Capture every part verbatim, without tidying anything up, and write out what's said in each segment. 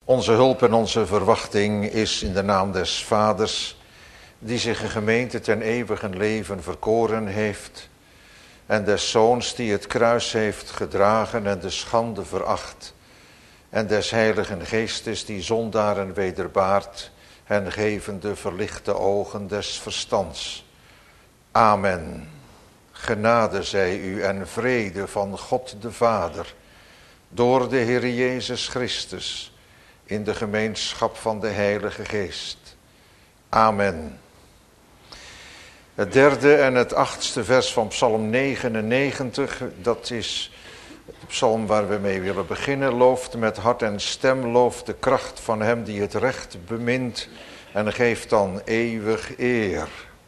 Onze hulp en onze verwachting is in de naam des Vaders, die zich een gemeente ten eeuwigen leven verkoren heeft, en des Zoons die het kruis heeft gedragen en de schande veracht, en des Heiligen Geestes die zondaren wederbaart, en gevende verlichte ogen des verstands. Amen. Genade zij u en vrede van God de Vader, door de Heer Jezus Christus, in de gemeenschap van de Heilige Geest. Amen. Het derde en het achtste vers van Psalm negenennegentig, dat is de psalm waar we mee willen beginnen. Looft met hart en stem, looft de kracht van hem die het recht bemint en geeft dan eeuwig eer.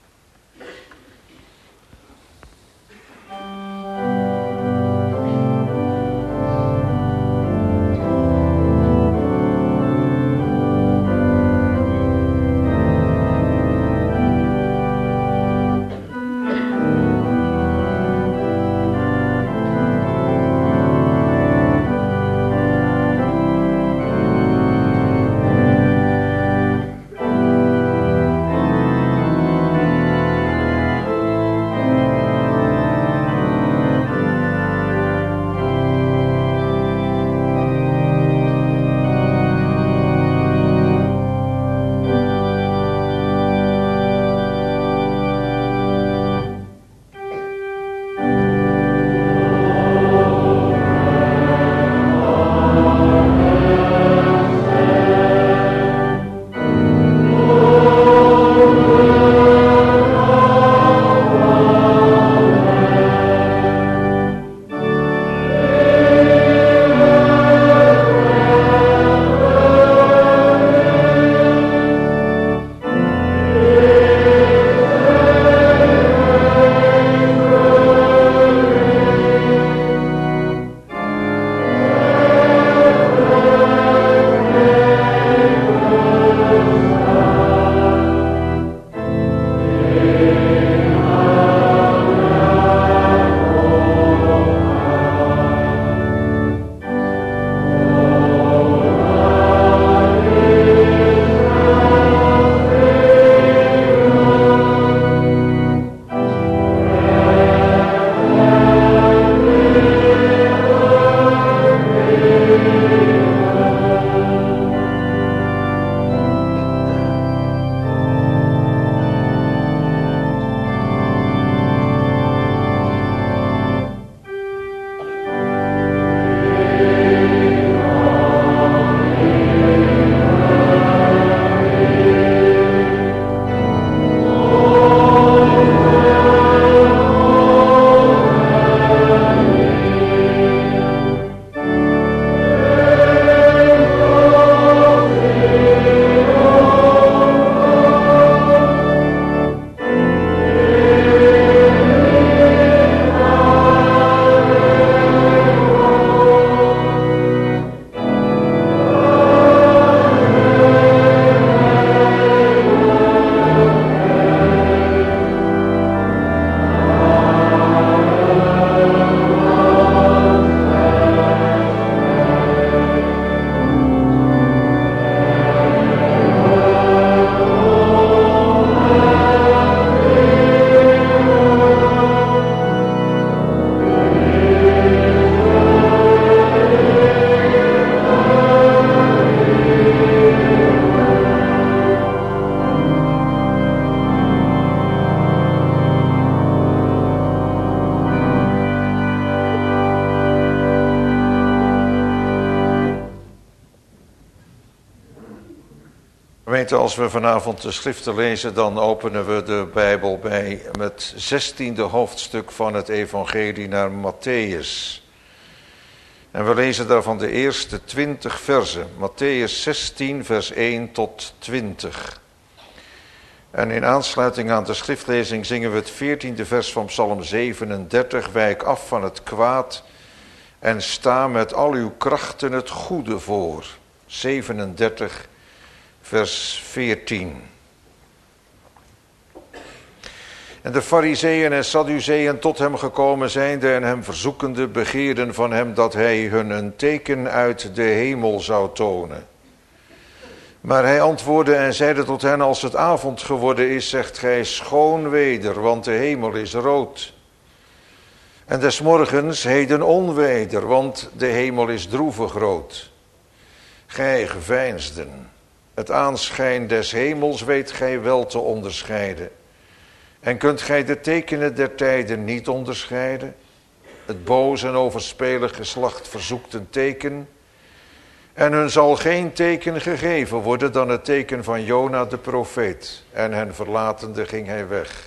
Gemeente, als we vanavond de schriften lezen, dan openen we de Bijbel bij het zestiende hoofdstuk van het evangelie naar Matthäus. En we lezen daarvan de eerste twintig versen. Matthäus zestien, vers één tot twintig. En in aansluiting aan de schriftlezing zingen we het veertiende vers van Psalm zevenendertig. Wijk af van het kwaad en sta met al uw krachten het goede voor. zevenendertig, vers veertien. En de Farizeeën en Sadduceeën tot hem gekomen zijnde en hem verzoekende begeerden van hem dat hij hun een teken uit de hemel zou tonen. Maar hij antwoordde en zeide tot hen, als het avond geworden is, zegt gij schoon weder, want de hemel is rood. En des morgens heden onweder, want de hemel is droevig rood. Gij geveinsden, het aanschijn des hemels weet gij wel te onderscheiden. En kunt gij de tekenen der tijden niet onderscheiden? Het boos en overspelig geslacht verzoekt een teken. En hun zal geen teken gegeven worden dan het teken van Jona de profeet. En hen verlatende ging hij weg.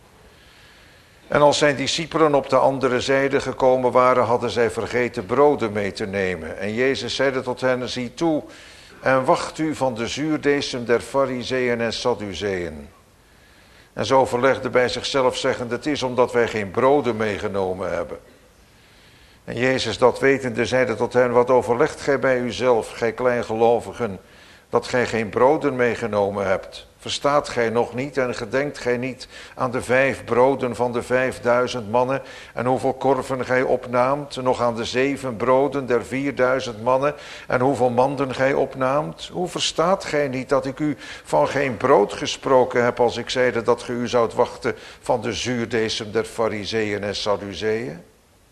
En als zijn discipelen op de andere zijde gekomen waren, hadden zij vergeten broden mee te nemen. En Jezus zeide tot hen, zie toe en wacht u van de zuurdesem der Farizeeën en Sadduceeën. En zo overlegde bij zichzelf zeggende, het is omdat wij geen broden meegenomen hebben. En Jezus dat wetende zeide tot hen, wat overlegt gij bij uzelf, gij kleingelovigen, dat gij geen broden meegenomen hebt? Verstaat gij nog niet en gedenkt gij niet aan de vijf broden van de vijfduizend mannen en hoeveel korven gij opnaamt? Nog aan de zeven broden der vierduizend mannen en hoeveel manden gij opnaamt? Hoe verstaat gij niet dat ik u van geen brood gesproken heb als ik zeide dat ge u zoudt wachten van de zuurdesem der Farizeeën en Sadduceeën?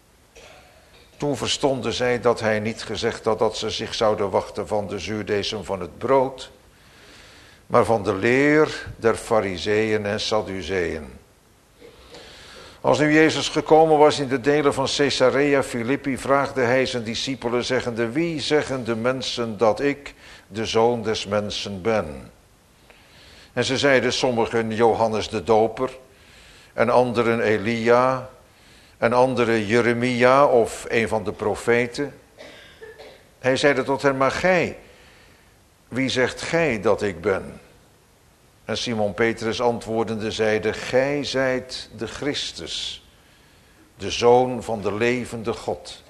Toen verstonden zij dat hij niet gezegd had dat ze zich zouden wachten van de zuurdesem van het brood, maar van de leer der Farizeeën en Sadduceeën. Als nu Jezus gekomen was in de delen van Caesarea Philippi, vraagde hij zijn discipelen zeggende, wie zeggen de mensen dat ik de Zoon des Mensen ben? En ze zeiden sommigen Johannes de Doper, en anderen Elia, en anderen Jeremia of een van de profeten. Hij zeide tot hen, maar gij, wie zegt gij dat ik ben? En Simon Petrus antwoordende zeide, gij zijt de Christus, de Zoon van de levende God.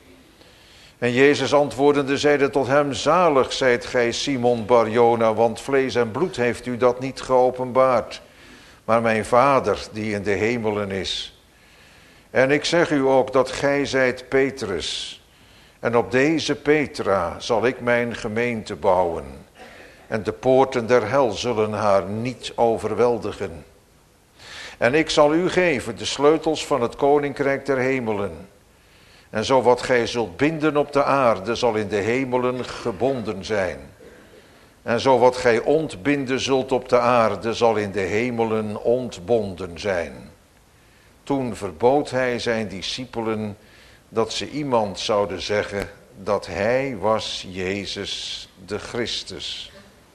En Jezus antwoordende zeide tot hem, zalig zijt gij Simon Bar-Jona, want vlees en bloed heeft u dat niet geopenbaard, maar mijn Vader die in de hemelen is. En ik zeg u ook dat gij zijt Petrus, en op deze Petra zal ik mijn gemeente bouwen. En de poorten der hel zullen haar niet overweldigen. En ik zal u geven de sleutels van het koninkrijk der hemelen. En zo wat gij zult binden op de aarde zal in de hemelen gebonden zijn. En zo wat gij ontbinden zult op de aarde zal in de hemelen ontbonden zijn. Toen verbood hij zijn discipelen dat ze iemand zouden zeggen dat hij was Jezus de Christus.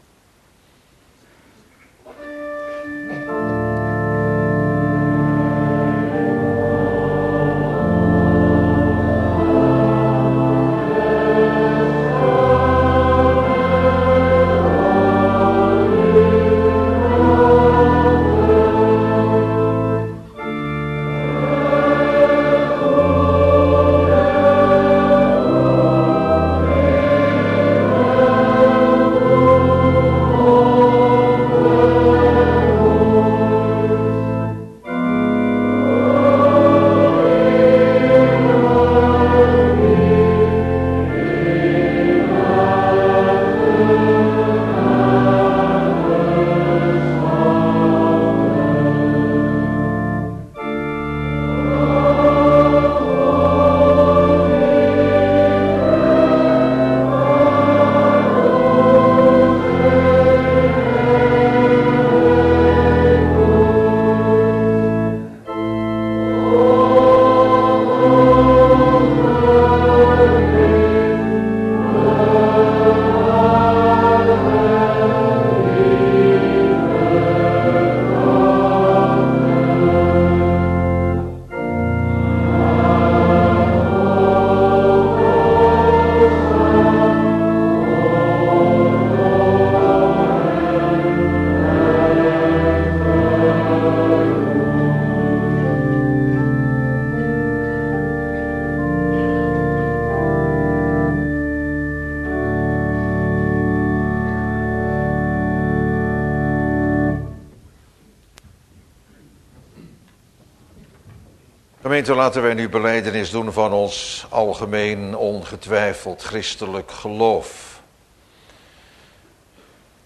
Gemeente, laten wij nu belijdenis doen van ons algemeen ongetwijfeld christelijk geloof.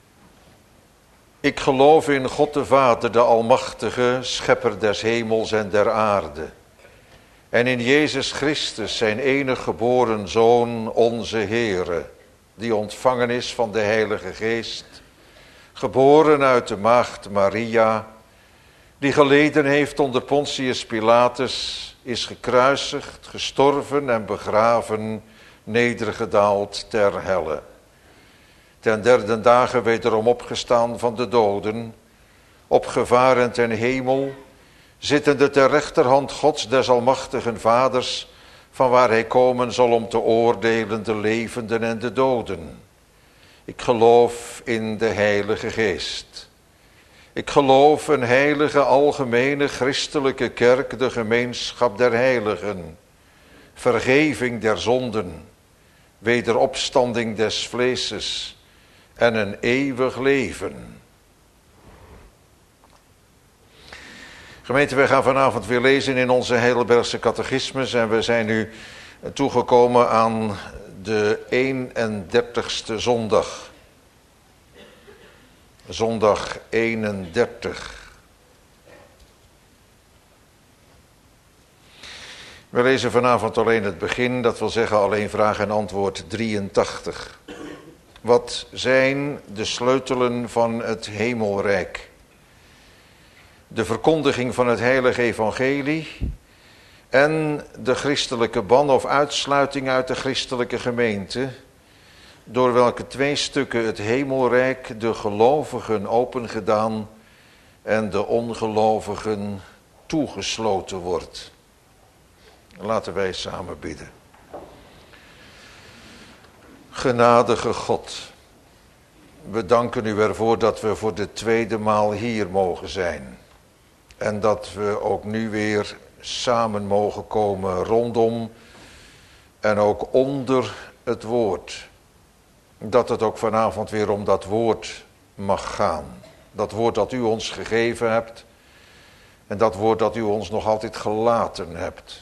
Ik geloof in God de Vader, de Almachtige, schepper des hemels en der aarde. En in Jezus Christus, zijn enig geboren Zoon, onze Heere, die ontvangen is van de Heilige Geest, geboren uit de maagd Maria, die geleden heeft onder Pontius Pilatus, is gekruisigd, gestorven en begraven, nedergedaald ter helle. Ten derde dagen wederom opgestaan van de doden, opgevaren ten hemel, zittende ter rechterhand Gods des almachtigen Vaders, van waar hij komen zal om te oordelen de levenden en de doden. Ik geloof in de Heilige Geest. Ik geloof een heilige, algemene, christelijke kerk, de gemeenschap der heiligen, vergeving der zonden, wederopstanding des vleeses en een eeuwig leven. Gemeente, wij gaan vanavond weer lezen in onze Heidelbergse catechismus en we zijn nu toegekomen aan de eenendertigste zondag. Zondag eenendertig. We lezen vanavond alleen het begin, dat wil zeggen alleen vraag en antwoord drieëntachtig. Wat zijn de sleutelen van het hemelrijk? De verkondiging van het heilige evangelie en de christelijke ban of uitsluiting uit de christelijke gemeente, door welke twee stukken het hemelrijk de gelovigen opengedaan en de ongelovigen toegesloten wordt. Laten wij samen bidden. Genadige God, we danken u ervoor dat we voor de tweede maal hier mogen zijn. En dat we ook nu weer samen mogen komen rondom en ook onder het woord. Dat het ook vanavond weer om dat woord mag gaan. Dat woord dat u ons gegeven hebt en dat woord dat u ons nog altijd gelaten hebt.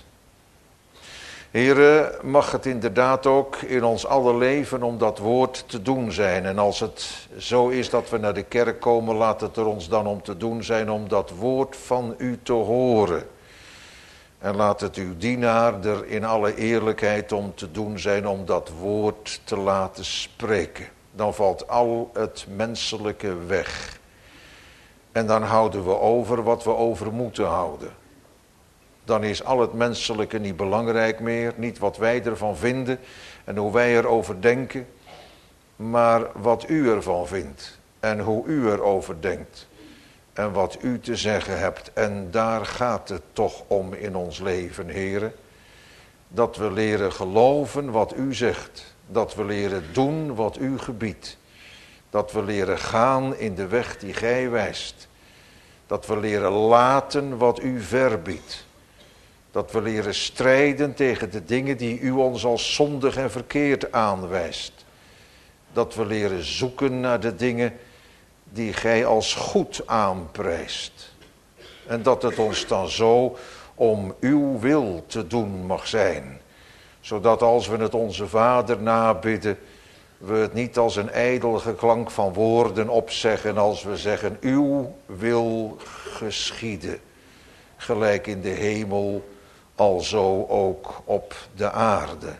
Heere, mag het inderdaad ook in ons alle leven om dat woord te doen zijn. En als het zo is dat we naar de kerk komen, laat het er ons dan om te doen zijn om dat woord van u te horen. En laat het uw dienaar er in alle eerlijkheid om te doen zijn om dat woord te laten spreken. Dan valt al het menselijke weg. En dan houden we over wat we over moeten houden. Dan is al het menselijke niet belangrijk meer. Niet wat wij ervan vinden en hoe wij erover denken. Maar wat u ervan vindt. En hoe u erover denkt. En wat u te zeggen hebt. En daar gaat het toch om in ons leven, heren. Dat we leren geloven wat u zegt. Dat we leren doen wat u gebiedt. Dat we leren gaan in de weg die gij wijst. Dat we leren laten wat u verbiedt. Dat we leren strijden tegen de dingen die u ons als zondig en verkeerd aanwijst. Dat we leren zoeken naar de dingen die gij als goed aanprijst. En dat het ons dan zo om uw wil te doen mag zijn. Zodat als we het onze Vader nabidden, we het niet als een ijdel geklank van woorden opzeggen als we zeggen, uw wil geschieden. Gelijk in de hemel, alzo ook op de aarde.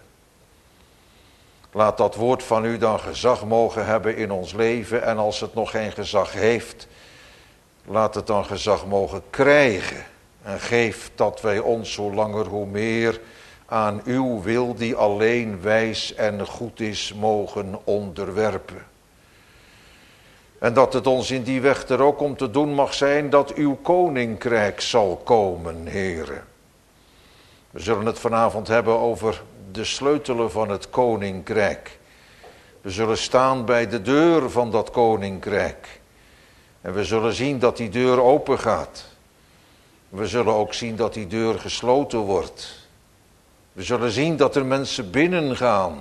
Laat dat woord van u dan gezag mogen hebben in ons leven. En als het nog geen gezag heeft, laat het dan gezag mogen krijgen. En geef dat wij ons hoe langer hoe meer aan uw wil die alleen wijs en goed is mogen onderwerpen. En dat het ons in die weg er ook om te doen mag zijn dat uw koninkrijk zal komen, Heere. We zullen het vanavond hebben over de sleutelen van het koninkrijk. We zullen staan bij de deur van dat koninkrijk. En we zullen zien dat die deur open gaat. We zullen ook zien dat die deur gesloten wordt. We zullen zien dat er mensen binnen gaan.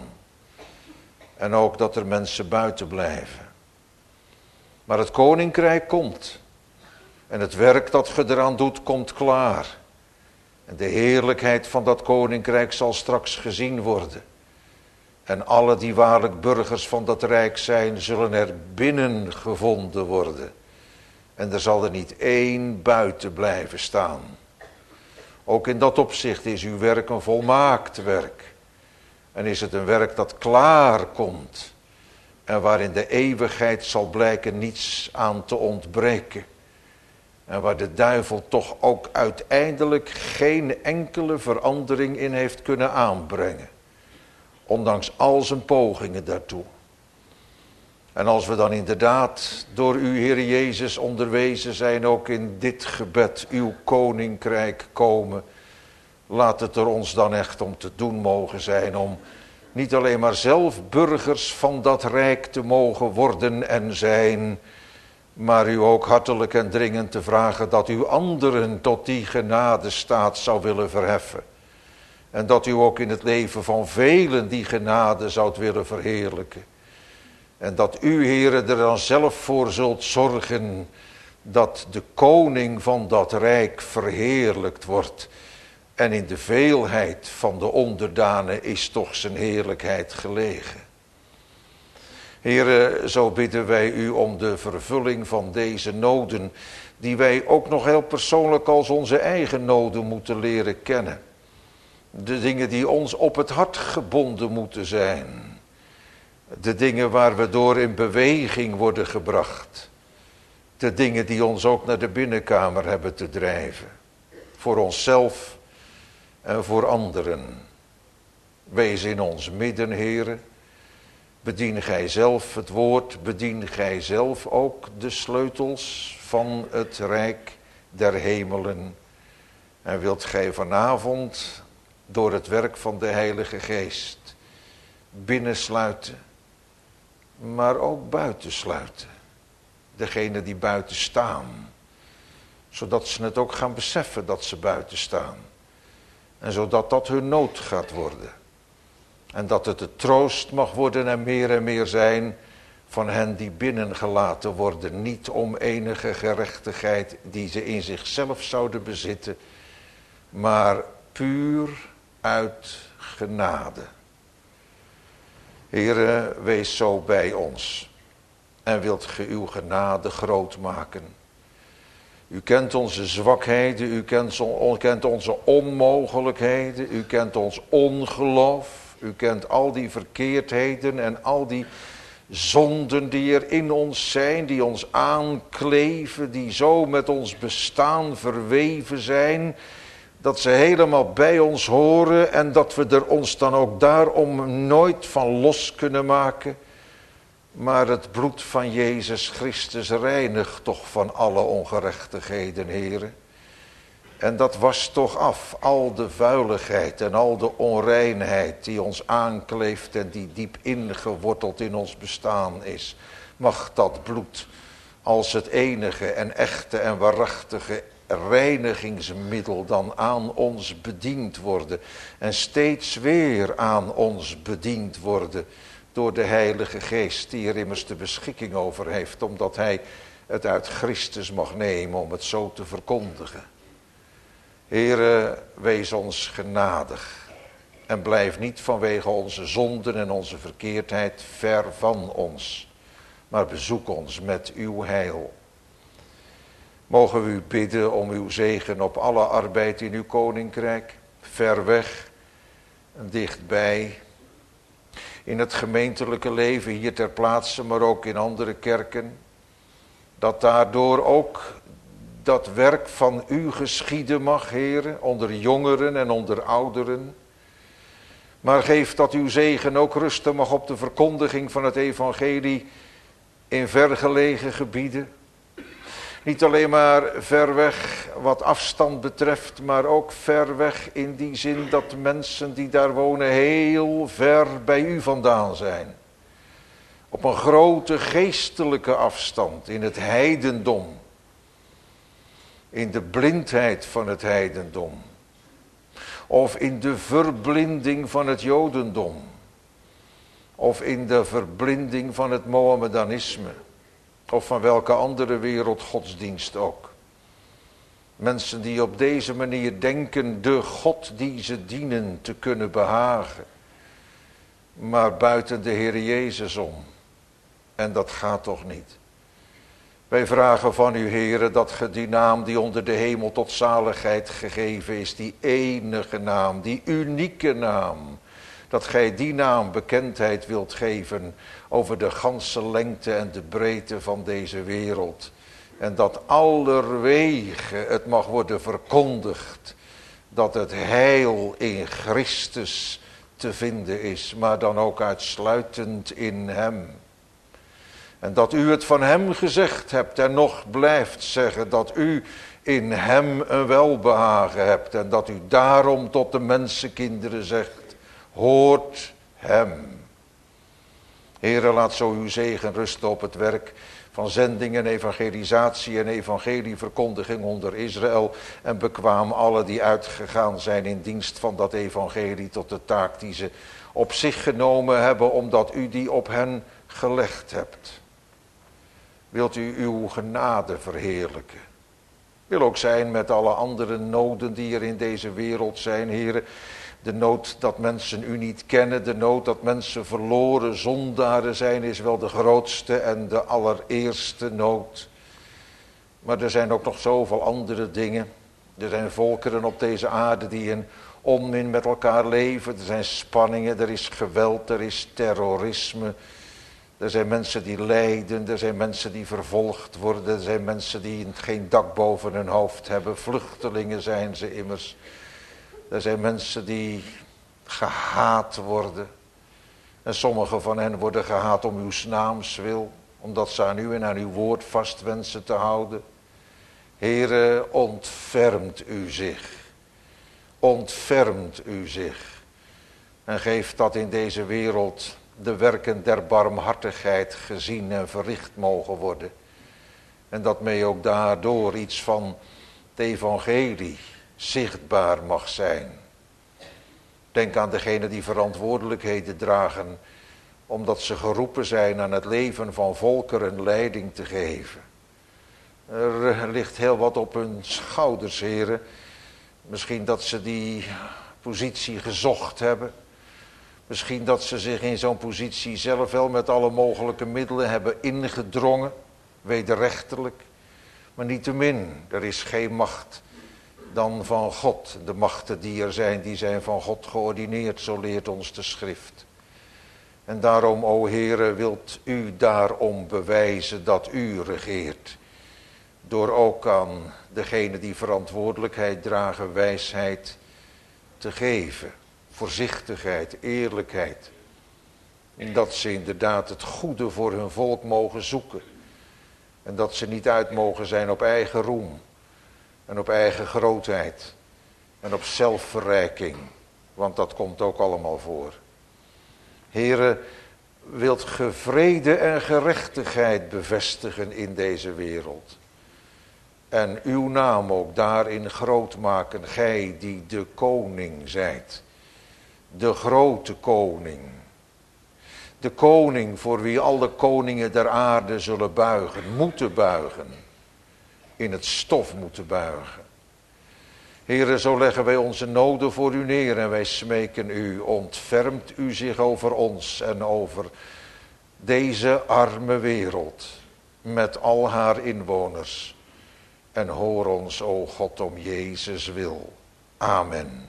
En ook dat er mensen buiten blijven. Maar het koninkrijk komt. En het werk dat je eraan doet, komt klaar. En de heerlijkheid van dat koninkrijk zal straks gezien worden. En alle die waarlijk burgers van dat rijk zijn, zullen er binnen gevonden worden. En er zal er niet één buiten blijven staan. Ook in dat opzicht is uw werk een volmaakt werk. En is het een werk dat klaar komt. En waarin de eeuwigheid zal blijken niets aan te ontbreken. En waar de duivel toch ook uiteindelijk geen enkele verandering in heeft kunnen aanbrengen. Ondanks al zijn pogingen daartoe. En als we dan inderdaad door u, Heer Jezus, onderwezen zijn ook in dit gebed, uw koninkrijk komen. Laat het er ons dan echt om te doen mogen zijn, om niet alleen maar zelf burgers van dat rijk te mogen worden en zijn, maar u ook hartelijk en dringend te vragen dat u anderen tot die genadestaat zou willen verheffen. En dat u ook in het leven van velen die genade zoudt willen verheerlijken. En dat u, Heere, er dan zelf voor zult zorgen dat de koning van dat rijk verheerlijkt wordt. En in de veelheid van de onderdanen is toch zijn heerlijkheid gelegen. Heere, zo bidden wij u om de vervulling van deze noden, die wij ook nog heel persoonlijk als onze eigen noden moeten leren kennen. De dingen die ons op het hart gebonden moeten zijn. De dingen waar we door in beweging worden gebracht. De dingen die ons ook naar de binnenkamer hebben te drijven. Voor onszelf en voor anderen. Wees in ons midden, Heere. Bedien gij zelf het woord, bedien gij zelf ook de sleutels van het rijk der hemelen. En wilt gij vanavond door het werk van de Heilige Geest binnensluiten, maar ook buitensluiten. Degenen die buiten staan, zodat ze het ook gaan beseffen dat ze buiten staan. En zodat dat hun nood gaat worden. En dat het de troost mag worden en meer en meer zijn van hen die binnengelaten worden. Niet om enige gerechtigheid die ze in zichzelf zouden bezitten, maar puur uit genade. Heere, wees zo bij ons. En wilt ge uw genade groot maken. U kent onze zwakheden, u kent, u kent onze onmogelijkheden, u kent ons ongeloof. U kent al die verkeerdheden en al die zonden die er in ons zijn, die ons aankleven, die zo met ons bestaan verweven zijn, dat ze helemaal bij ons horen en dat we er ons dan ook daarom nooit van los kunnen maken. Maar het bloed van Jezus Christus reinigt toch van alle ongerechtigheden, Heere. En dat wast toch af al de vuiligheid en al de onreinheid die ons aankleeft en die diep ingeworteld in ons bestaan is. Mag dat bloed als het enige en echte en waarachtige reinigingsmiddel dan aan ons bediend worden. En steeds weer aan ons bediend worden door de Heilige Geest die er immers de beschikking over heeft. Omdat hij het uit Christus mag nemen om het zo te verkondigen. Heere, wees ons genadig. En blijf niet vanwege onze zonden en onze verkeerdheid ver van ons. Maar bezoek ons met uw heil. Mogen we u bidden om uw zegen op alle arbeid in uw koninkrijk. Ver weg en dichtbij. In het gemeentelijke leven hier ter plaatse, maar ook in andere kerken. Dat daardoor ook dat werk van u geschieden mag, Heere, onder jongeren en onder ouderen. Maar geef dat uw zegen ook rusten mag op de verkondiging van het evangelie in vergelegen gebieden. Niet alleen maar ver weg wat afstand betreft, maar ook ver weg in die zin dat mensen die daar wonen heel ver bij u vandaan zijn. Op een grote geestelijke afstand in het heidendom. In de blindheid van het heidendom. Of in de verblinding van het jodendom. Of in de verblinding van het Mohammedanisme. Of van welke andere wereldgodsdienst ook. Mensen die op deze manier denken de God die ze dienen te kunnen behagen. Maar buiten de Heer Jezus om. En dat gaat toch niet. Wij vragen van u, Heere, dat ge die naam die onder de hemel tot zaligheid gegeven is, die enige naam, die unieke naam, dat gij die naam bekendheid wilt geven over de ganse lengte en de breedte van deze wereld. En dat allerwege het mag worden verkondigd dat het heil in Christus te vinden is, maar dan ook uitsluitend in hem. En dat u het van hem gezegd hebt en nog blijft zeggen, dat u in hem een welbehagen hebt en dat u daarom tot de mensenkinderen zegt, hoort hem. Heere, laat zo uw zegen rusten op het werk van zending en evangelisatie en evangelieverkondiging onder Israël en bekwaam alle die uitgegaan zijn in dienst van dat evangelie tot de taak die ze op zich genomen hebben, omdat u die op hen gelegd hebt. Wilt u uw genade verheerlijken? Wil ook zijn met alle andere noden die er in deze wereld zijn, Heere. De nood dat mensen u niet kennen, de nood dat mensen verloren zondaren zijn, is wel de grootste en de allereerste nood. Maar er zijn ook nog zoveel andere dingen. Er zijn volkeren op deze aarde die in onmin met elkaar leven. Er zijn spanningen, er is geweld, er is terrorisme. Er zijn mensen die lijden, er zijn mensen die vervolgd worden. Er zijn mensen die geen dak boven hun hoofd hebben. Vluchtelingen zijn ze immers. Er zijn mensen die gehaat worden. En sommige van hen worden gehaat om uw naams wil. Omdat ze aan u en aan uw woord vast wensen te houden. Heere, ontfermt u zich. Ontfermt u zich. En geeft dat in deze wereld de werken der barmhartigheid gezien en verricht mogen worden. En dat mee ook daardoor iets van het evangelie zichtbaar mag zijn. Denk aan degenen die verantwoordelijkheden dragen, omdat ze geroepen zijn aan het leven van volkeren leiding te geven. Er ligt heel wat op hun schouders, heren. Misschien dat ze die positie gezocht hebben. Misschien dat ze zich in zo'n positie zelf wel met alle mogelijke middelen hebben ingedrongen, wederrechtelijk. Maar niettemin, er is geen macht dan van God. De machten die er zijn, die zijn van God geordineerd, zo leert ons de schrift. En daarom, o Heere, wilt u daarom bewijzen dat u regeert. Door ook aan degene die verantwoordelijkheid dragen, wijsheid te geven. Voorzichtigheid, eerlijkheid. En dat ze inderdaad het goede voor hun volk mogen zoeken. En dat ze niet uit mogen zijn op eigen roem. En op eigen grootheid. En op zelfverrijking. Want dat komt ook allemaal voor. Heere, wilt ge vrede en gerechtigheid bevestigen in deze wereld. En uw naam ook daarin groot maken. Gij die de koning zijt. De grote koning. De koning voor wie alle koningen der aarde zullen buigen, moeten buigen. In het stof moeten buigen. Heere, zo leggen wij onze noden voor u neer en wij smeken u, ontfermt u zich over ons en over deze arme wereld met al haar inwoners. En hoor ons, o God, om Jezus wil. Amen.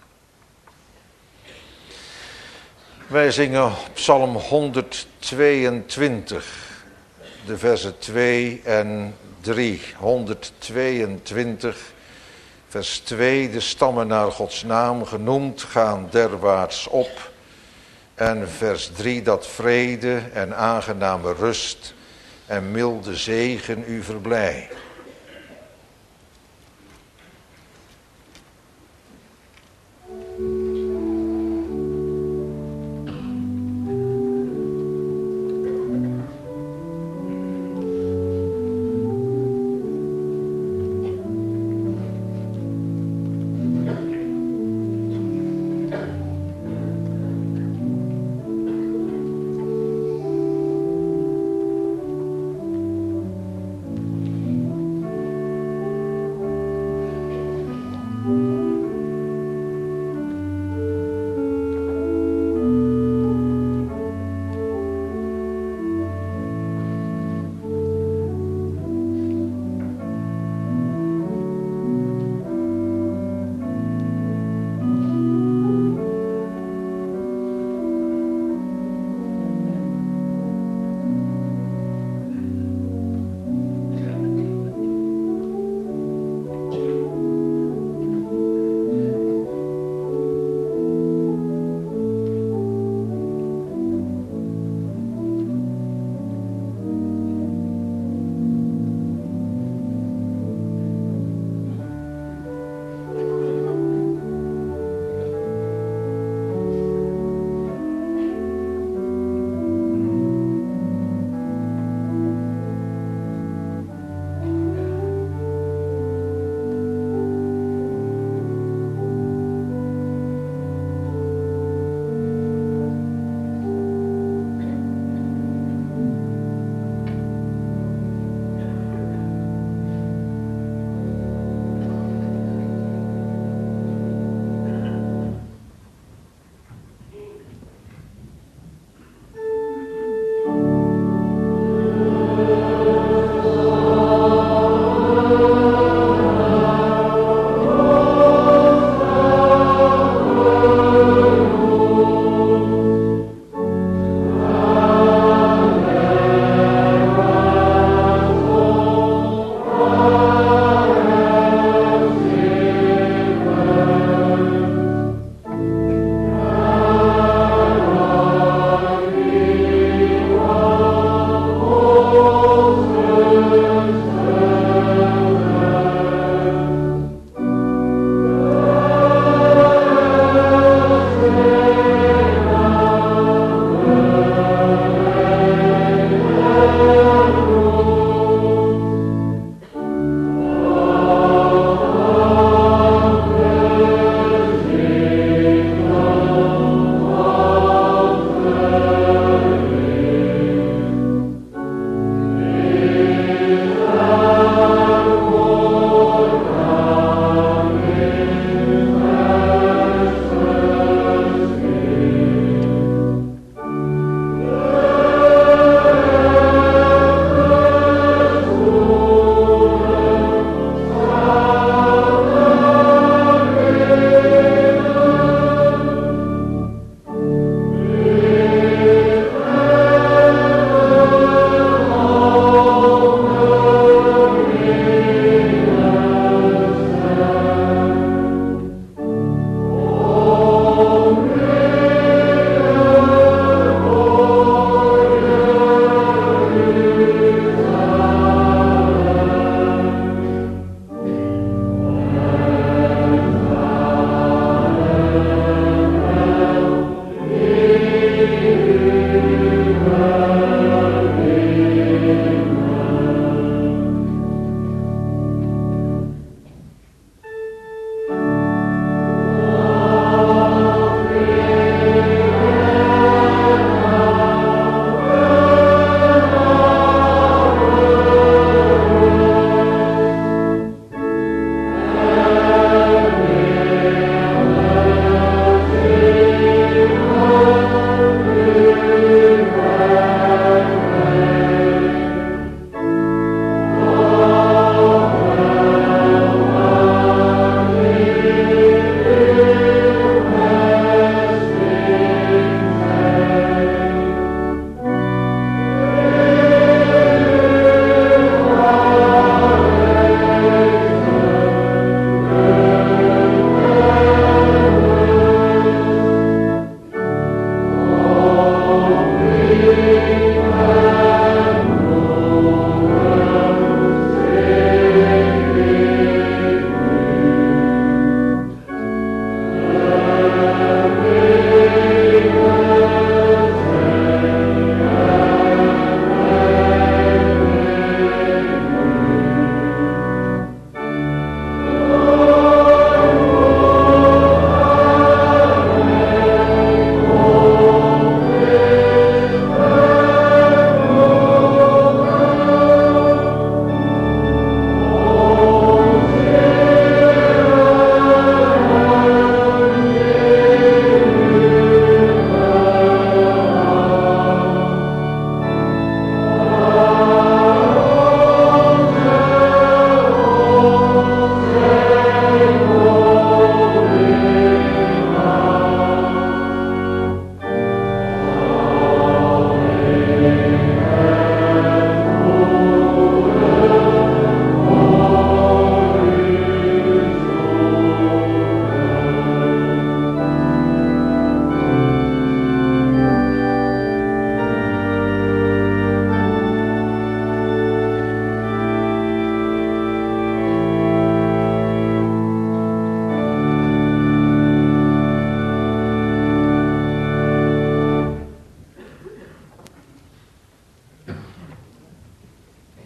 Wij zingen Psalm honderdtweeëntwintig, de versen twee en drie. honderdtweeëntwintig, vers twee. De stammen naar Gods naam genoemd gaan derwaarts op. En vers drie, dat vrede en aangename rust en milde zegen u verblij.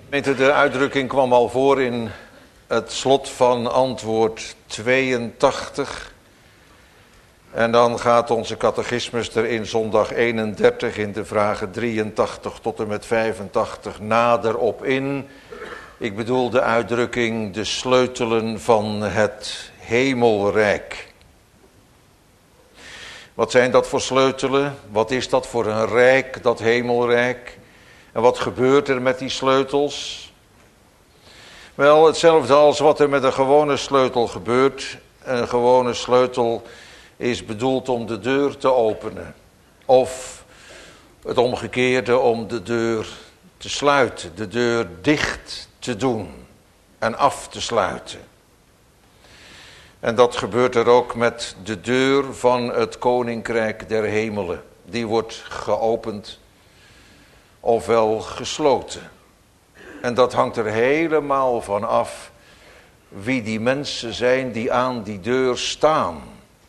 De uitdrukking kwam al voor in het slot van antwoord tweeëntachtig. En dan gaat onze catechismus er in zondag eenendertig in de vragen drieëntachtig tot en met vijfentachtig nader op in. Ik bedoel de uitdrukking de sleutelen van het hemelrijk. Wat zijn dat voor sleutelen? Wat is dat voor een rijk, dat hemelrijk? En wat gebeurt er met die sleutels? Wel, hetzelfde als wat er met een gewone sleutel gebeurt. Een gewone sleutel is bedoeld om de deur te openen. Of het omgekeerde om de deur te sluiten. De deur dicht te doen en af te sluiten. En dat gebeurt er ook met de deur van het Koninkrijk der Hemelen. Die wordt geopend ofwel gesloten. En dat hangt er helemaal van af wie die mensen zijn die aan die deur staan.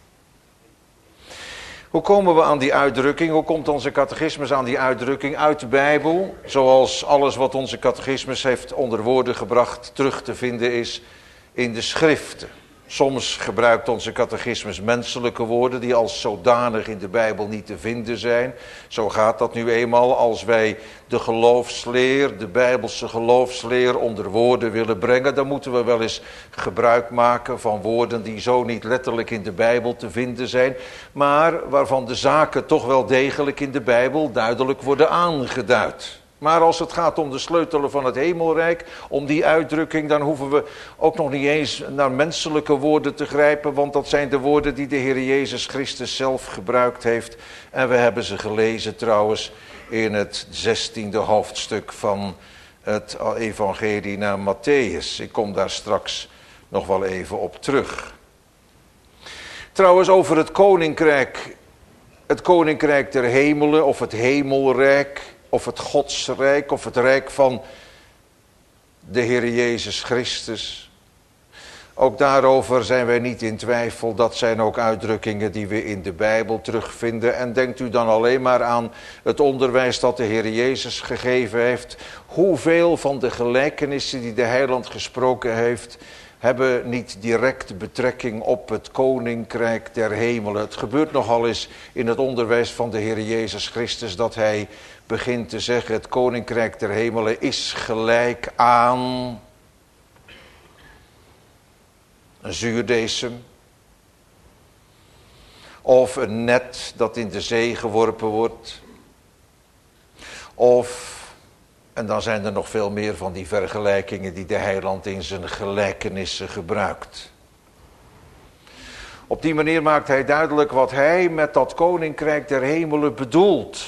Hoe komen we aan die uitdrukking? Hoe komt onze catechismus aan die uitdrukking uit de Bijbel? Zoals alles wat onze catechismus heeft onder woorden gebracht terug te vinden is in de schriften. Soms gebruikt onze catechismus menselijke woorden die als zodanig in de Bijbel niet te vinden zijn. Zo gaat dat nu eenmaal als wij de geloofsleer, de Bijbelse geloofsleer onder woorden willen brengen. Dan moeten we wel eens gebruik maken van woorden die zo niet letterlijk in de Bijbel te vinden zijn. Maar waarvan de zaken toch wel degelijk in de Bijbel duidelijk worden aangeduid. Maar als het gaat om de sleutelen van het hemelrijk, om die uitdrukking, dan hoeven we ook nog niet eens naar menselijke woorden te grijpen, want dat zijn de woorden die de Heer Jezus Christus zelf gebruikt heeft. En we hebben ze gelezen trouwens in het zestiende hoofdstuk van het evangelie naar Mattheüs. Ik kom daar straks nog wel even op terug. Trouwens over het koninkrijk, het koninkrijk der hemelen of het hemelrijk, of het godsrijk, of het rijk van de Heer Jezus Christus. Ook daarover zijn wij niet in twijfel. Dat zijn ook uitdrukkingen die we in de Bijbel terugvinden. En denkt u dan alleen maar aan het onderwijs dat de Heer Jezus gegeven heeft. Hoeveel van de gelijkenissen die de heiland gesproken heeft, hebben niet direct betrekking op het koninkrijk der hemelen. Het gebeurt nogal eens in het onderwijs van de Heer Jezus Christus dat hij begint te zeggen: het koninkrijk der hemelen is gelijk aan een zuurdesem of een net dat in de zee geworpen wordt, of, en dan zijn er nog veel meer van die vergelijkingen die de heiland in zijn gelijkenissen gebruikt. Op die manier maakt hij duidelijk wat hij met dat koninkrijk der hemelen bedoelt.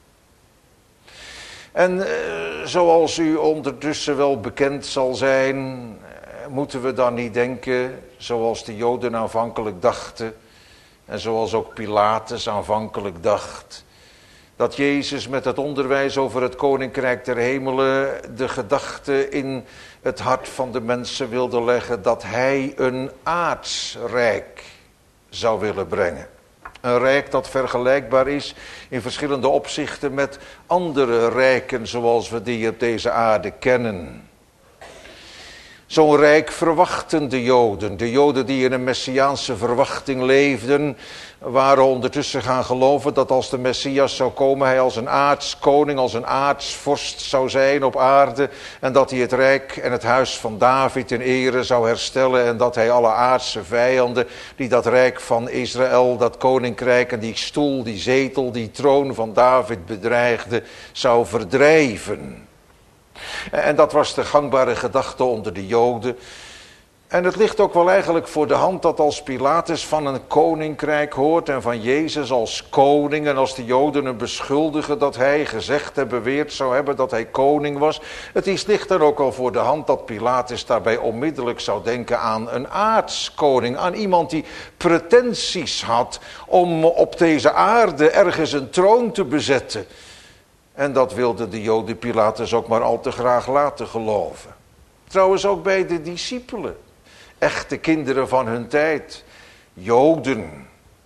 En eh, zoals u ondertussen wel bekend zal zijn, eh, moeten we dan niet denken zoals de Joden aanvankelijk dachten, en zoals ook Pilatus aanvankelijk dacht, dat Jezus met het onderwijs over het koninkrijk der hemelen de gedachte in het hart van de mensen wilde leggen dat hij een aards rijk zou willen brengen. Een rijk dat vergelijkbaar is in verschillende opzichten met andere rijken zoals we die op deze aarde kennen. Zo'n rijk verwachten de Joden. De Joden die in een messiaanse verwachting leefden, waren ondertussen gaan geloven dat als de Messias zou komen, hij als een aardskoning, als een aardsvorst zou zijn op aarde. En dat hij het rijk en het huis van David in ere zou herstellen. En dat hij alle aardse vijanden die dat rijk van Israël, dat koninkrijk en die stoel, die zetel, die troon van David bedreigde, zou verdrijven. En dat was de gangbare gedachte onder de Joden. En het ligt ook wel eigenlijk voor de hand dat als Pilatus van een koninkrijk hoort en van Jezus als koning, en als de Joden hem beschuldigen dat hij gezegd en beweerd zou hebben dat hij koning was, het is, ligt dan ook al voor de hand dat Pilatus daarbij onmiddellijk zou denken aan een aardskoning, aan iemand die pretenties had om op deze aarde ergens een troon te bezetten. En dat wilde de Joden Pilatus ook maar al te graag laten geloven. Trouwens ook bij de discipelen. Echte kinderen van hun tijd. Joden.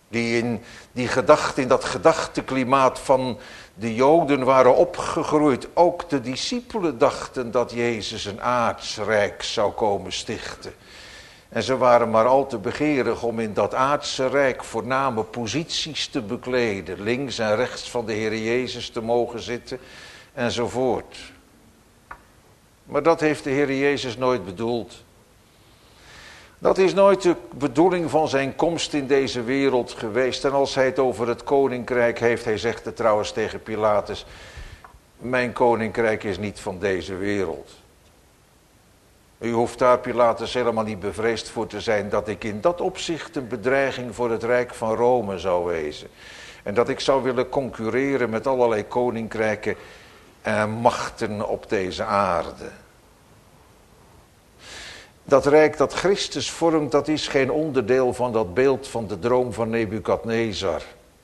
Die in die gedachte, in dat gedachteklimaat van de Joden waren opgegroeid. Ook de discipelen dachten dat Jezus een aardsrijk zou komen stichten. En ze waren maar al te begeerig om in dat aardse rijk voorname posities te bekleden. Links en rechts van de Heer Jezus te mogen zitten enzovoort. Maar dat heeft de Heer Jezus nooit bedoeld. Dat is nooit de bedoeling van zijn komst in deze wereld geweest. En als hij het over het koninkrijk heeft, hij zegt het trouwens tegen Pilatus: mijn koninkrijk is niet van deze wereld. U hoeft daar, Pilatus, helemaal niet bevreesd voor te zijn dat ik in dat opzicht een bedreiging voor het Rijk van Rome zou wezen. En dat ik zou willen concurreren met allerlei koninkrijken en machten op deze aarde. Dat rijk dat Christus vormt, dat is geen onderdeel van dat beeld van de droom van Nebukadnezar.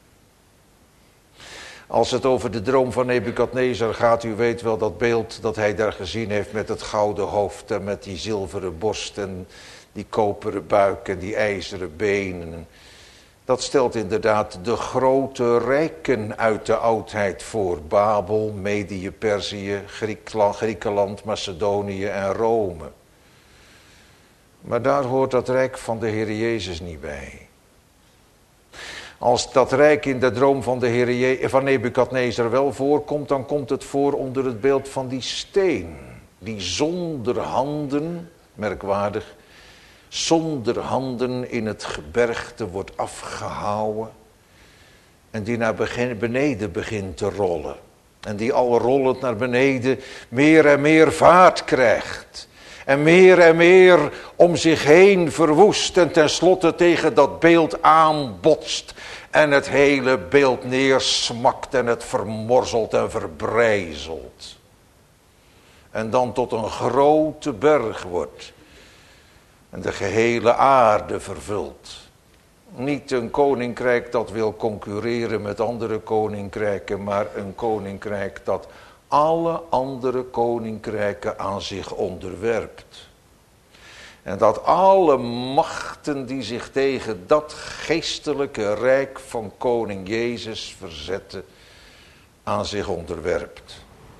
Als het over de droom van Nebukadnezar gaat, u weet wel dat beeld dat hij daar gezien heeft met het gouden hoofd en met die zilveren borst en die koperen buik en die ijzeren benen. Dat stelt inderdaad de grote rijken uit de oudheid voor. Babel, Medië, Perzië, Griekenland, Macedonië en Rome. Maar daar hoort dat rijk van de Heer Jezus niet bij. Als dat rijk in de droom van, de Heer Je- van Nebukadnezar wel voorkomt, dan komt het voor onder het beeld van die steen. Die zonder handen, merkwaardig, zonder handen in het gebergte wordt afgehouwen. En die naar beneden begint te rollen. En die al rollend naar beneden meer en meer vaart krijgt. En meer en meer om zich heen verwoest en tenslotte tegen dat beeld aanbotst. En het hele beeld neersmakt en het vermorzelt en verbrijzelt. En dan tot een grote berg wordt. En de gehele aarde vervult. Niet een koninkrijk dat wil concurreren met andere koninkrijken, maar een koninkrijk dat alle andere koninkrijken aan zich onderwerpt. En dat alle machten die zich tegen dat geestelijke rijk van koning Jezus verzetten, aan zich onderwerpt.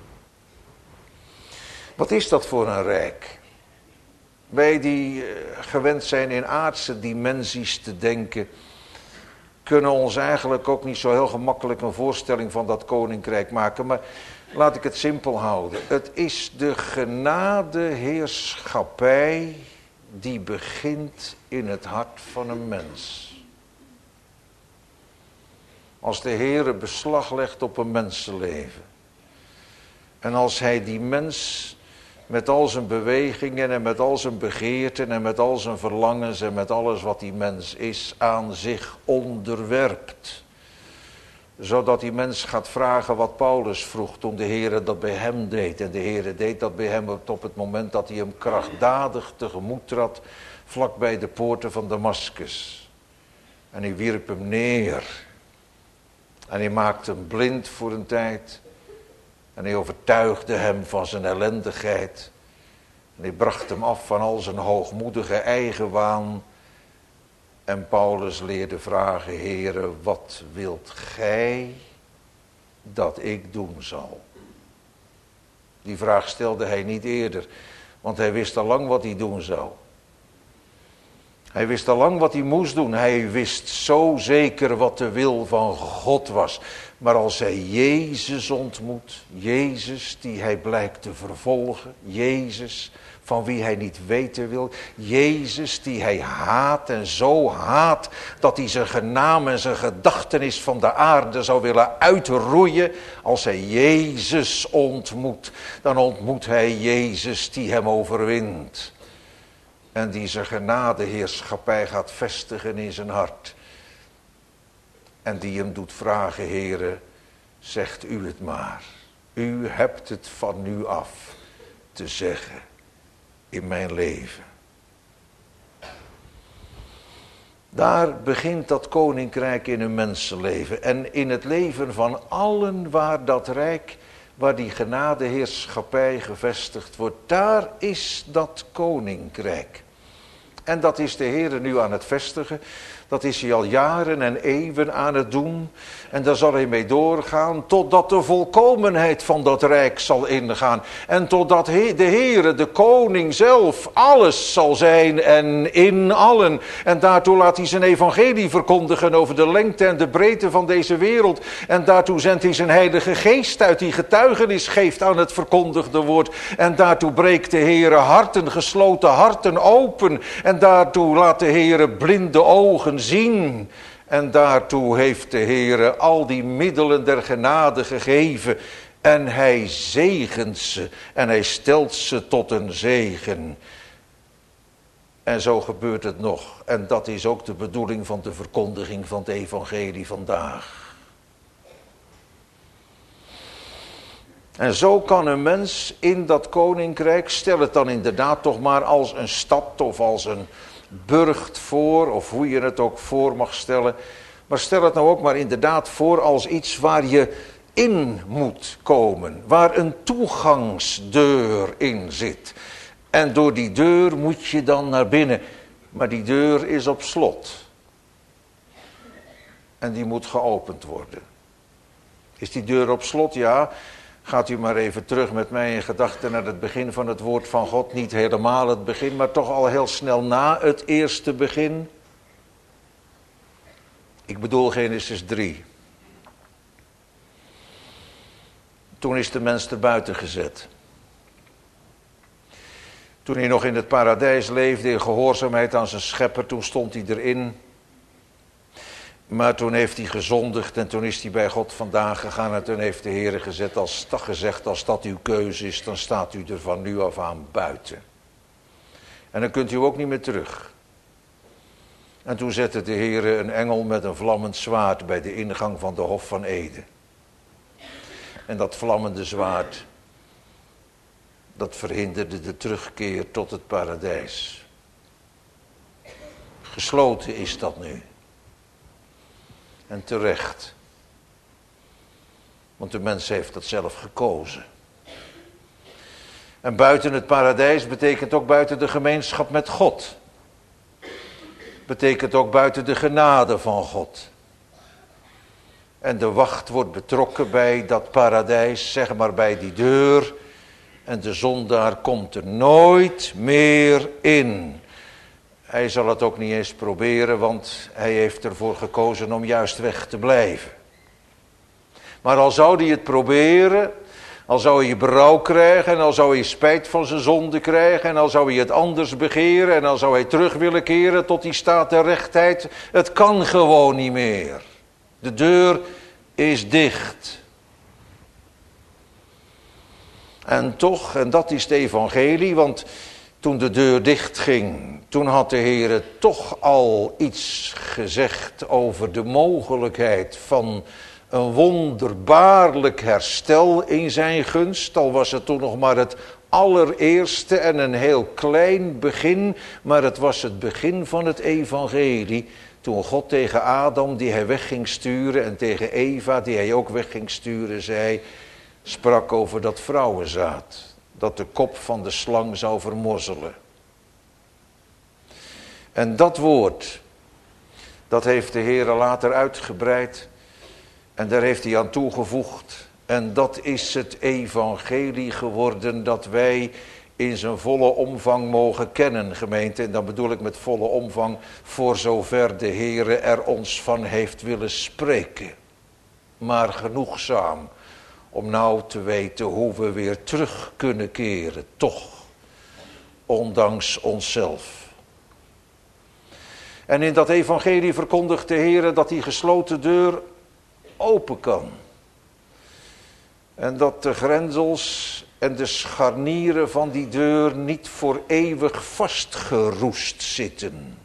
Wat is dat voor een rijk? Wij die gewend zijn in aardse dimensies te denken, kunnen ons eigenlijk ook niet zo heel gemakkelijk een voorstelling van dat koninkrijk maken. Maar laat ik het simpel houden. Het is de genadeheerschappij die begint in het hart van een mens. Als de Heere beslag legt op een mensenleven. En als hij die mens met al zijn bewegingen en met al zijn begeerten en met al zijn verlangens en met alles wat die mens is aan zich onderwerpt. Zodat die mens gaat vragen wat Paulus vroeg toen de Heere dat bij hem deed. En de Heere deed dat bij hem op het moment dat hij hem krachtdadig tegemoet trad, vlak bij de poorten van Damaskus. En hij wierp hem neer. En hij maakte hem blind voor een tijd. En hij overtuigde hem van zijn ellendigheid. En hij bracht hem af van al zijn hoogmoedige eigenwaan. En Paulus leerde vragen: Heere, wat wilt gij dat ik doen zal? Die vraag stelde hij niet eerder, want hij wist al lang wat hij doen zou. Hij wist al lang wat hij moest doen. Hij wist zo zeker wat de wil van God was. Maar als hij Jezus ontmoet, Jezus die hij blijkt te vervolgen, Jezus van wie hij niet weten wil, Jezus die hij haat en zo haat dat hij zijn genaam en zijn gedachtenis van de aarde zou willen uitroeien. Als hij Jezus ontmoet, dan ontmoet hij Jezus die hem overwint. En die zijn genadeheerschappij gaat vestigen in zijn hart. En die hem doet vragen: Heere, zegt u het maar. U hebt het van nu af te zeggen in mijn leven. Daar begint dat koninkrijk in een mensenleven. En in het leven van allen waar dat rijk, waar die genadeheerschappij gevestigd wordt, daar is dat koninkrijk. En dat is de Heere nu aan het vestigen. Dat is hij al jaren en eeuwen aan het doen. En daar zal hij mee doorgaan totdat de volkomenheid van dat rijk zal ingaan. En totdat de Heere, de koning zelf, alles zal zijn en in allen. En daartoe laat hij zijn evangelie verkondigen over de lengte en de breedte van deze wereld. En daartoe zendt hij zijn heilige geest uit die getuigenis geeft aan het verkondigde woord. En daartoe breekt de Heere harten, gesloten harten open. En daartoe laat de Heere blinde ogen zien. En daartoe heeft de Heere al die middelen der genade gegeven. En hij zegent ze en hij stelt ze tot een zegen. En zo gebeurt het nog. En dat is ook de bedoeling van de verkondiging van het evangelie vandaag. En zo kan een mens in dat koninkrijk, stel het dan inderdaad toch maar als een stad of als een burcht voor, of hoe je het ook voor mag stellen. Maar stel het nou ook maar inderdaad voor als iets waar je in moet komen, waar een toegangsdeur in zit. En door die deur moet je dan naar binnen, maar die deur is op slot. En die moet geopend worden. Is die deur op slot? Ja. Gaat u maar even terug met mij in gedachten naar het begin van het woord van God. Niet helemaal het begin, maar toch al heel snel na het eerste begin. Ik bedoel Genesis drie. Toen is de mens er buiten gezet. Toen hij nog in het paradijs leefde in gehoorzaamheid aan zijn schepper, toen stond hij erin. Maar toen heeft hij gezondigd en toen is hij bij God vandaan gegaan en toen heeft de Heere gezet als, gezegd, als dat uw keuze is, dan staat u er van nu af aan buiten. En dan kunt u ook niet meer terug. En toen zette de Heere een engel met een vlammend zwaard bij de ingang van de Hof van Eden. En dat vlammende zwaard, dat verhinderde de terugkeer tot het paradijs. Gesloten is dat nu. En terecht. Want de mens heeft dat zelf gekozen. En buiten het paradijs betekent ook buiten de gemeenschap met God. Betekent ook buiten de genade van God. En de wacht wordt betrokken bij dat paradijs, zeg maar bij die deur. En de zondaar komt er nooit meer in. Hij zal het ook niet eens proberen, want hij heeft ervoor gekozen om juist weg te blijven. Maar al zou hij het proberen, al zou hij berouw krijgen en al zou hij spijt van zijn zonde krijgen en al zou hij het anders begeren en al zou hij terug willen keren tot die staat der rechtheid. Het kan gewoon niet meer. De deur is dicht. En toch, en dat is het evangelie, want toen de deur dicht ging, toen had de Heere toch al iets gezegd over de mogelijkheid van een wonderbaarlijk herstel in zijn gunst. Al was het toen nog maar het allereerste en een heel klein begin, maar het was het begin van het evangelie. Toen God tegen Adam, die hij weg ging sturen, en tegen Eva, die hij ook weg ging sturen, zei, sprak over dat vrouwenzaad, dat de kop van de slang zou vermorzelen. En dat woord, dat heeft de Heere later uitgebreid en daar heeft hij aan toegevoegd. En dat is het evangelie geworden dat wij in zijn volle omvang mogen kennen, gemeente. En dan bedoel ik met volle omvang voor zover de Heere er ons van heeft willen spreken. Maar genoegzaam om nou te weten hoe we weer terug kunnen keren, toch, ondanks onszelf. En in dat evangelie verkondigt de Heere dat die gesloten deur open kan. En dat de grendels en de scharnieren van die deur niet voor eeuwig vastgeroest zitten.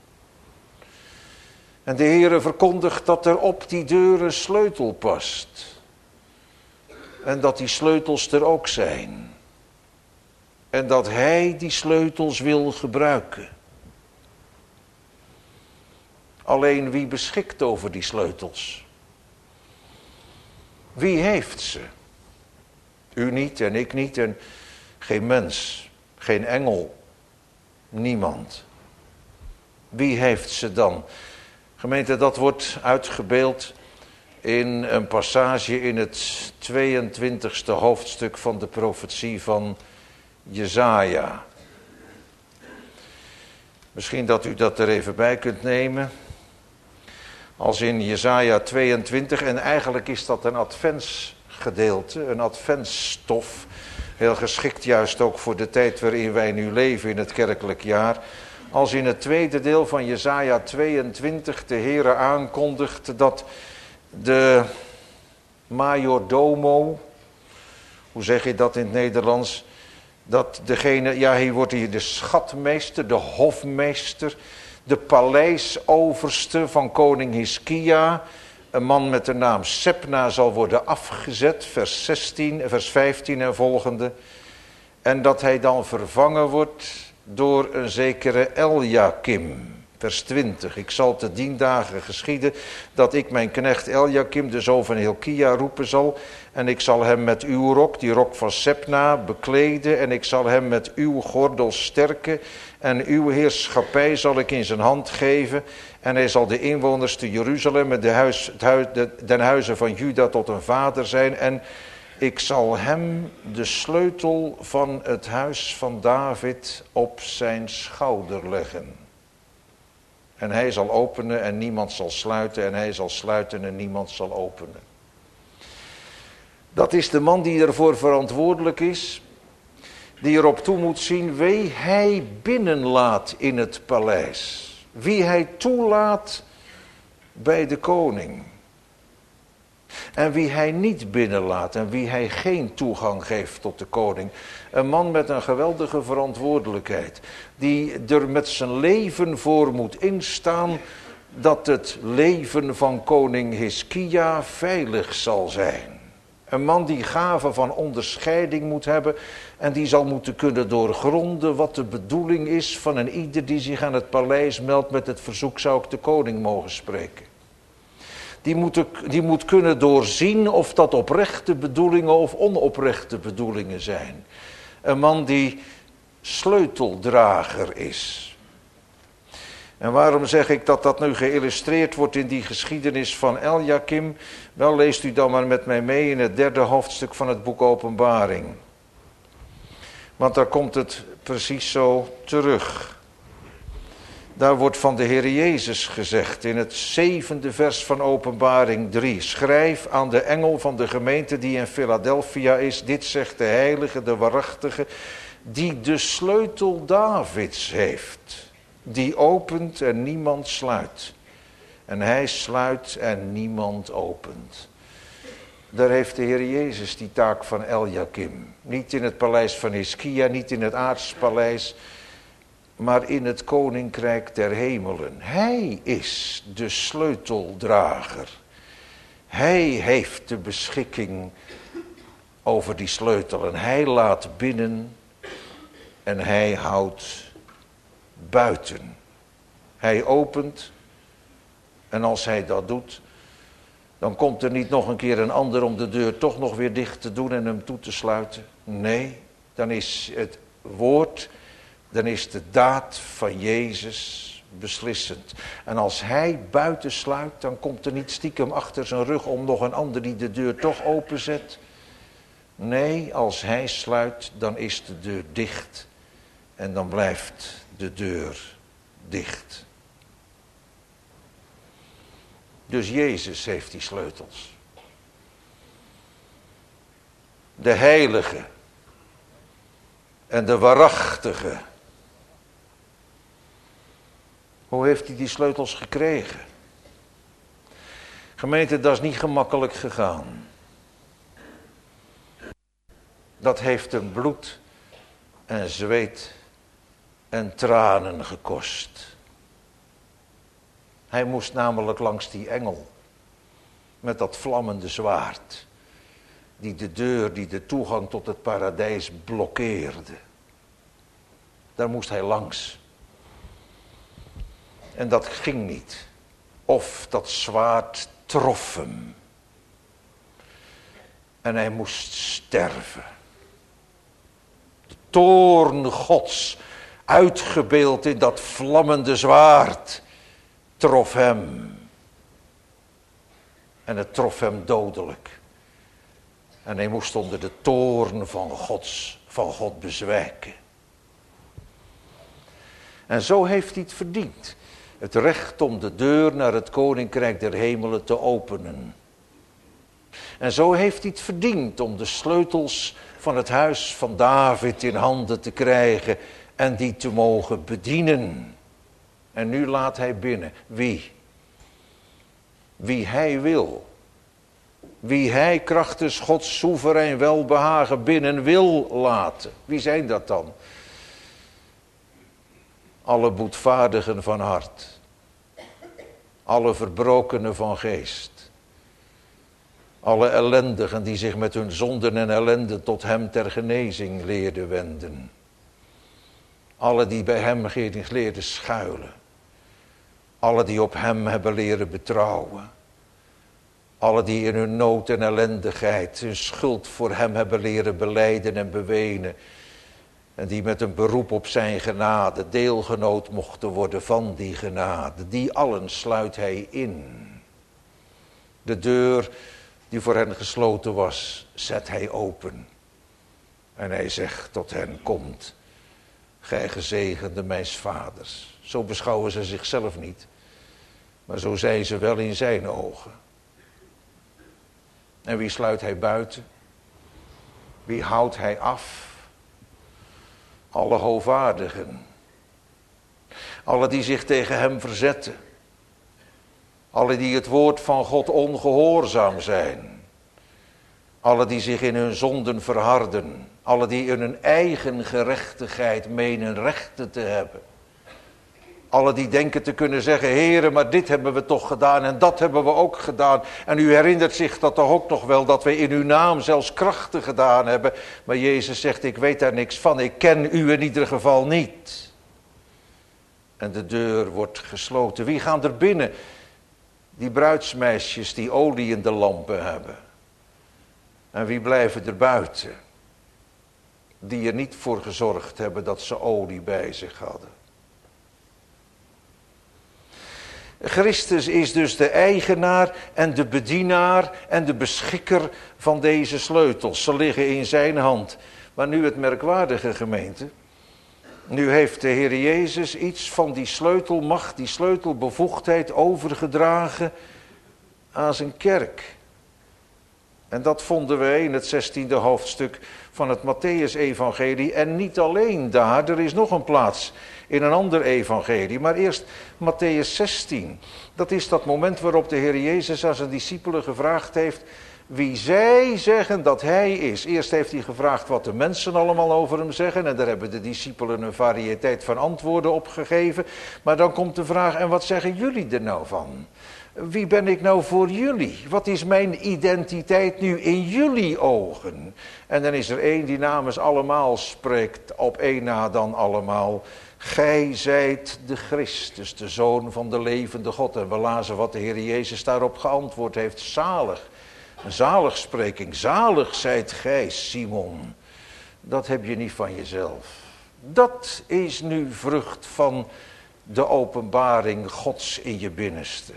En de Heere verkondigt dat er op die deur een sleutel past. En dat die sleutels er ook zijn. En dat hij die sleutels wil gebruiken. Alleen wie beschikt over die sleutels? Wie heeft ze? U niet en ik niet en geen mens, geen engel, niemand. Wie heeft ze dan? Gemeente, dat wordt uitgebeeld in een passage in het tweeëntwintigste hoofdstuk van de profetie van Jesaja. Misschien dat u dat er even bij kunt nemen. Als in Jesaja tweeëntwintig, en eigenlijk is dat een adventsgedeelte, een adventsstof. Heel geschikt juist ook voor de tijd waarin wij nu leven in het kerkelijk jaar. Als in het tweede deel van Jesaja tweeëntwintig de Heere aankondigt dat de majordomo, hoe zeg je dat in het Nederlands? Dat degene, ja hier wordt hier de schatmeester, de hofmeester, de paleisoverste van koning Hiskia, een man met de naam Sebna zal worden afgezet, vers zestien, vers vijftien en volgende. En dat hij dan vervangen wordt door een zekere Eljakim. Vers twintig, ik zal te dien dagen geschieden dat ik mijn knecht Eljakim, de zoon van Hilkia, roepen zal. En ik zal hem met uw rok, die rok van Sebna, bekleden. En ik zal hem met uw gordel sterken. En uw heerschappij zal ik in zijn hand geven. En hij zal de inwoners te Jeruzalem en de huis, het huis, de, den huizen van Juda tot een vader zijn. En ik zal hem de sleutel van het huis van David op zijn schouder leggen. En hij zal openen en niemand zal sluiten. En hij zal sluiten en niemand zal openen. Dat is de man die ervoor verantwoordelijk is. Die erop toe moet zien wie hij binnenlaat in het paleis. Wie hij toelaat bij de koning. En wie hij niet binnenlaat en wie hij geen toegang geeft tot de koning. Een man met een geweldige verantwoordelijkheid. Die er met zijn leven voor moet instaan dat het leven van koning Hiskia veilig zal zijn. Een man die gave van onderscheiding moet hebben en die zal moeten kunnen doorgronden wat de bedoeling is van een ieder die zich aan het paleis meldt met het verzoek zou ik de koning mogen spreken. Die moet, die moet kunnen doorzien of dat oprechte bedoelingen of onoprechte bedoelingen zijn. Een man die sleuteldrager is. En waarom zeg ik dat dat nu geïllustreerd wordt in die geschiedenis van Eljakim? Wel, leest u dan maar met mij mee in het derde hoofdstuk van het boek Openbaring. Want daar komt het precies zo terug. Daar wordt van de Heer Jezus gezegd in het zevende vers van Openbaring drie. Schrijf aan de engel van de gemeente die in Philadelphia is. Dit zegt de heilige, de waarachtige, die de sleutel Davids heeft. Die opent en niemand sluit. En hij sluit en niemand opent. Daar heeft de Heer Jezus die taak van Eljakim. Niet in het paleis van Hiskia, niet in het aardspaleis, maar in het koninkrijk der hemelen. Hij is de sleuteldrager. Hij heeft de beschikking over die sleutel. En hij laat binnen en hij houdt buiten. Hij opent en als hij dat doet, dan komt er niet nog een keer een ander om de deur toch nog weer dicht te doen en hem toe te sluiten. Nee, dan is het woord, dan is de daad van Jezus beslissend. En als hij buiten sluit, dan komt er niet stiekem achter zijn rug om nog een ander die de deur toch openzet. Nee, als hij sluit, dan is de deur dicht en dan blijft de deur dicht. Dus Jezus heeft die sleutels. De heilige en de waarachtige. Hoe heeft hij die sleutels gekregen? Gemeente, dat is niet gemakkelijk gegaan. Dat heeft hem bloed en zweet en tranen gekost. Hij moest namelijk langs die engel met dat vlammende zwaard, die de deur, die de toegang tot het paradijs blokkeerde. Daar moest hij langs. En dat ging niet. Of dat zwaard trof hem. En hij moest sterven. De toorn Gods, uitgebeeld in dat vlammende zwaard, trof hem. En het trof hem dodelijk. En hij moest onder de toorn van, Gods, van God bezwijken. En zo heeft hij het verdiend. Het recht om de deur naar het koninkrijk der hemelen te openen. En zo heeft hij het verdiend om de sleutels van het huis van David in handen te krijgen en die te mogen bedienen. En nu laat hij binnen. Wie? Wie hij wil. Wie hij krachtens Gods soeverein welbehagen binnen wil laten. Wie zijn dat dan? Alle boetvaardigen van hart. Alle verbrokenen van geest. Alle ellendigen die zich met hun zonden en ellende tot hem ter genezing leerden wenden. Alle die bij hem leerden schuilen. Alle die op hem hebben leren betrouwen. Alle die in hun nood en ellendigheid hun schuld voor hem hebben leren belijden en bewenen. En die met een beroep op zijn genade deelgenoot mochten worden van die genade. Die allen sluit hij in. De deur die voor hen gesloten was, zet hij open. En hij zegt tot hen, komt, gij gezegende mijns vaders. Zo beschouwen ze zichzelf niet, maar zo zijn ze wel in zijn ogen. En wie sluit hij buiten? Wie houdt hij af? Alle hoogwaardigen. Alle die zich tegen hem verzetten. Alle die het woord van God ongehoorzaam zijn. Alle die zich in hun zonden verharden. Alle die in hun eigen gerechtigheid menen rechten te hebben. Alle die denken te kunnen zeggen, Heere, maar dit hebben we toch gedaan en dat hebben we ook gedaan. En u herinnert zich dat toch ook nog wel, dat we in uw naam zelfs krachten gedaan hebben. Maar Jezus zegt, ik weet daar niks van, ik ken u in ieder geval niet. En de deur wordt gesloten. Wie gaan er binnen? Die bruidsmeisjes die olie in de lampen hebben. En wie blijven er buiten? Die er niet voor gezorgd hebben dat ze olie bij zich hadden. Christus is dus de eigenaar en de bedienaar en de beschikker van deze sleutels. Ze liggen in zijn hand. Maar nu het merkwaardige, gemeente. Nu heeft de Heer Jezus iets van die sleutelmacht, die sleutelbevoegdheid overgedragen aan zijn kerk. En dat vonden wij in het zestiende hoofdstuk van het Mattheüs-evangelie. En niet alleen daar, er is nog een plaats in een ander evangelie. Maar eerst Mattheüs zestien. Dat is dat moment waarop de Heer Jezus aan zijn discipelen gevraagd heeft wie zij zeggen dat hij is. Eerst heeft hij gevraagd wat de mensen allemaal over hem zeggen. En daar hebben de discipelen een variëteit van antwoorden op gegeven. Maar dan komt de vraag, en wat zeggen jullie er nou van? Wie ben ik nou voor jullie? Wat is mijn identiteit nu in jullie ogen? En dan is er één die namens allemaal spreekt, op één na dan allemaal. Gij zijt de Christus, de Zoon van de levende God. En we lazen wat de Heer Jezus daarop geantwoord heeft. Zalig, een zaligspreking. Zalig zijt gij, Simon. Dat heb je niet van jezelf. Dat is nu vrucht van de openbaring Gods in je binnenste.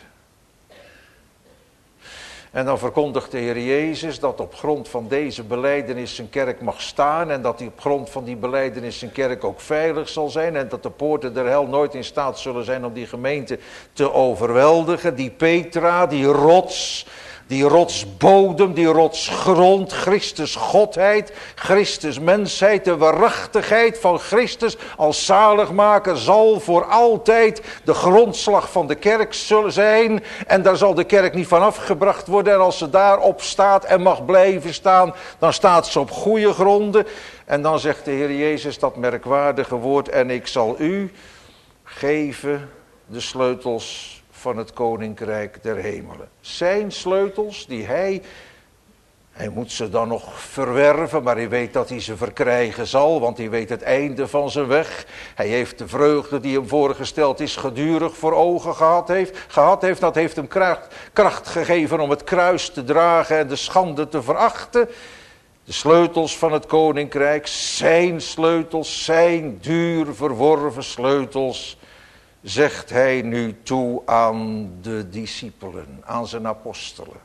En dan verkondigt de Heer Jezus dat op grond van deze belijdenis zijn kerk mag staan. En dat hij op grond van die belijdenis zijn kerk ook veilig zal zijn. En dat de poorten der hel nooit in staat zullen zijn om die gemeente te overweldigen. Die Petra, die rots, die rotsbodem, die rotsgrond, Christus Godheid, Christus mensheid, de waarachtigheid van Christus als zaligmaker zal voor altijd de grondslag van de kerk zullen zijn. En daar zal de kerk niet van afgebracht worden. En als ze daarop staat en mag blijven staan, dan staat ze op goede gronden. En dan zegt de Heer Jezus dat merkwaardige woord, en ik zal u geven de sleutels van het koninkrijk der hemelen. Zijn sleutels die hij, hij moet ze dan nog verwerven, maar hij weet dat hij ze verkrijgen zal, want hij weet het einde van zijn weg. Hij heeft de vreugde die hem voorgesteld is gedurig voor ogen gehad heeft. Gehad heeft, dat heeft hem kracht, kracht gegeven om het kruis te dragen en de schande te verachten. De sleutels van het koninkrijk, zijn sleutels, zijn duur verworven sleutels. zegt hij nu toe aan de discipelen, aan zijn apostelen.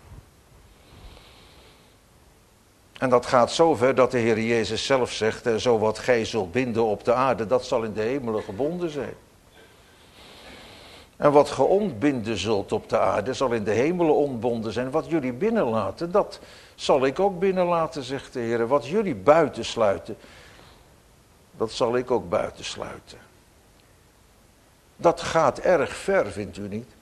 En dat gaat zover dat de Heer Jezus zelf zegt, en zo wat gij zult binden op de aarde, dat zal in de hemelen gebonden zijn. En wat ge ontbinden zult op de aarde, zal in de hemelen ontbonden zijn. Wat jullie binnenlaten, dat zal ik ook binnenlaten, zegt de Heer. Wat jullie buitensluiten, dat zal ik ook buitensluiten. Dat gaat erg ver, vindt u niet?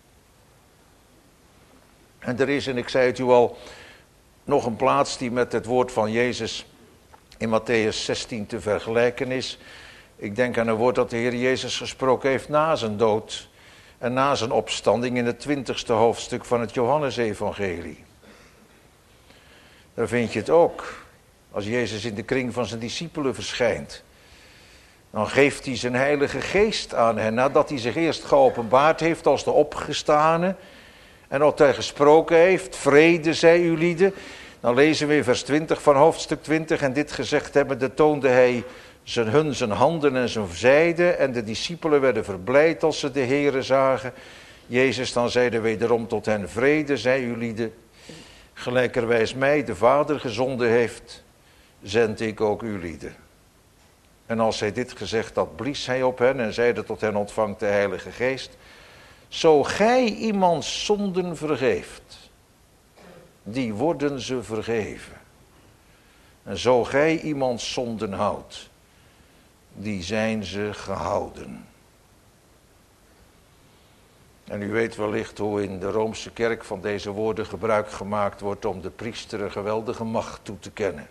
En er is, en ik zei het u al, nog een plaats die met het woord van Jezus in Matthäus zestien te vergelijken is. Ik denk aan een woord dat de Heer Jezus gesproken heeft na zijn dood en na zijn opstanding in het twintigste hoofdstuk van het Johannesevangelie. Daar vind je het ook. Als Jezus in de kring van zijn discipelen verschijnt, dan geeft hij zijn heilige geest aan hen, nadat hij zich eerst geopenbaard heeft als de opgestane en dat hij gesproken heeft, vrede zij u lieden. Dan lezen we in vers twintig van hoofdstuk twintig, en dit gezegd hebbende toonde hij zijn, hun zijn handen en zijn zijde, en de discipelen werden verblijd als ze de Heere zagen. Jezus dan zeide wederom tot hen, vrede zij u lieden, gelijkerwijs mij de Vader gezonden heeft, zend ik ook u lieden. En als hij dit gezegd had, blies hij op hen en zeide tot hen, ontvangt de Heilige Geest. Zo gij iemands zonden vergeeft, die worden ze vergeven. En zo gij iemands zonden houdt, die zijn ze gehouden. En u weet wellicht hoe in de Roomse kerk van deze woorden gebruik gemaakt wordt om de priester een geweldige macht toe te kennen.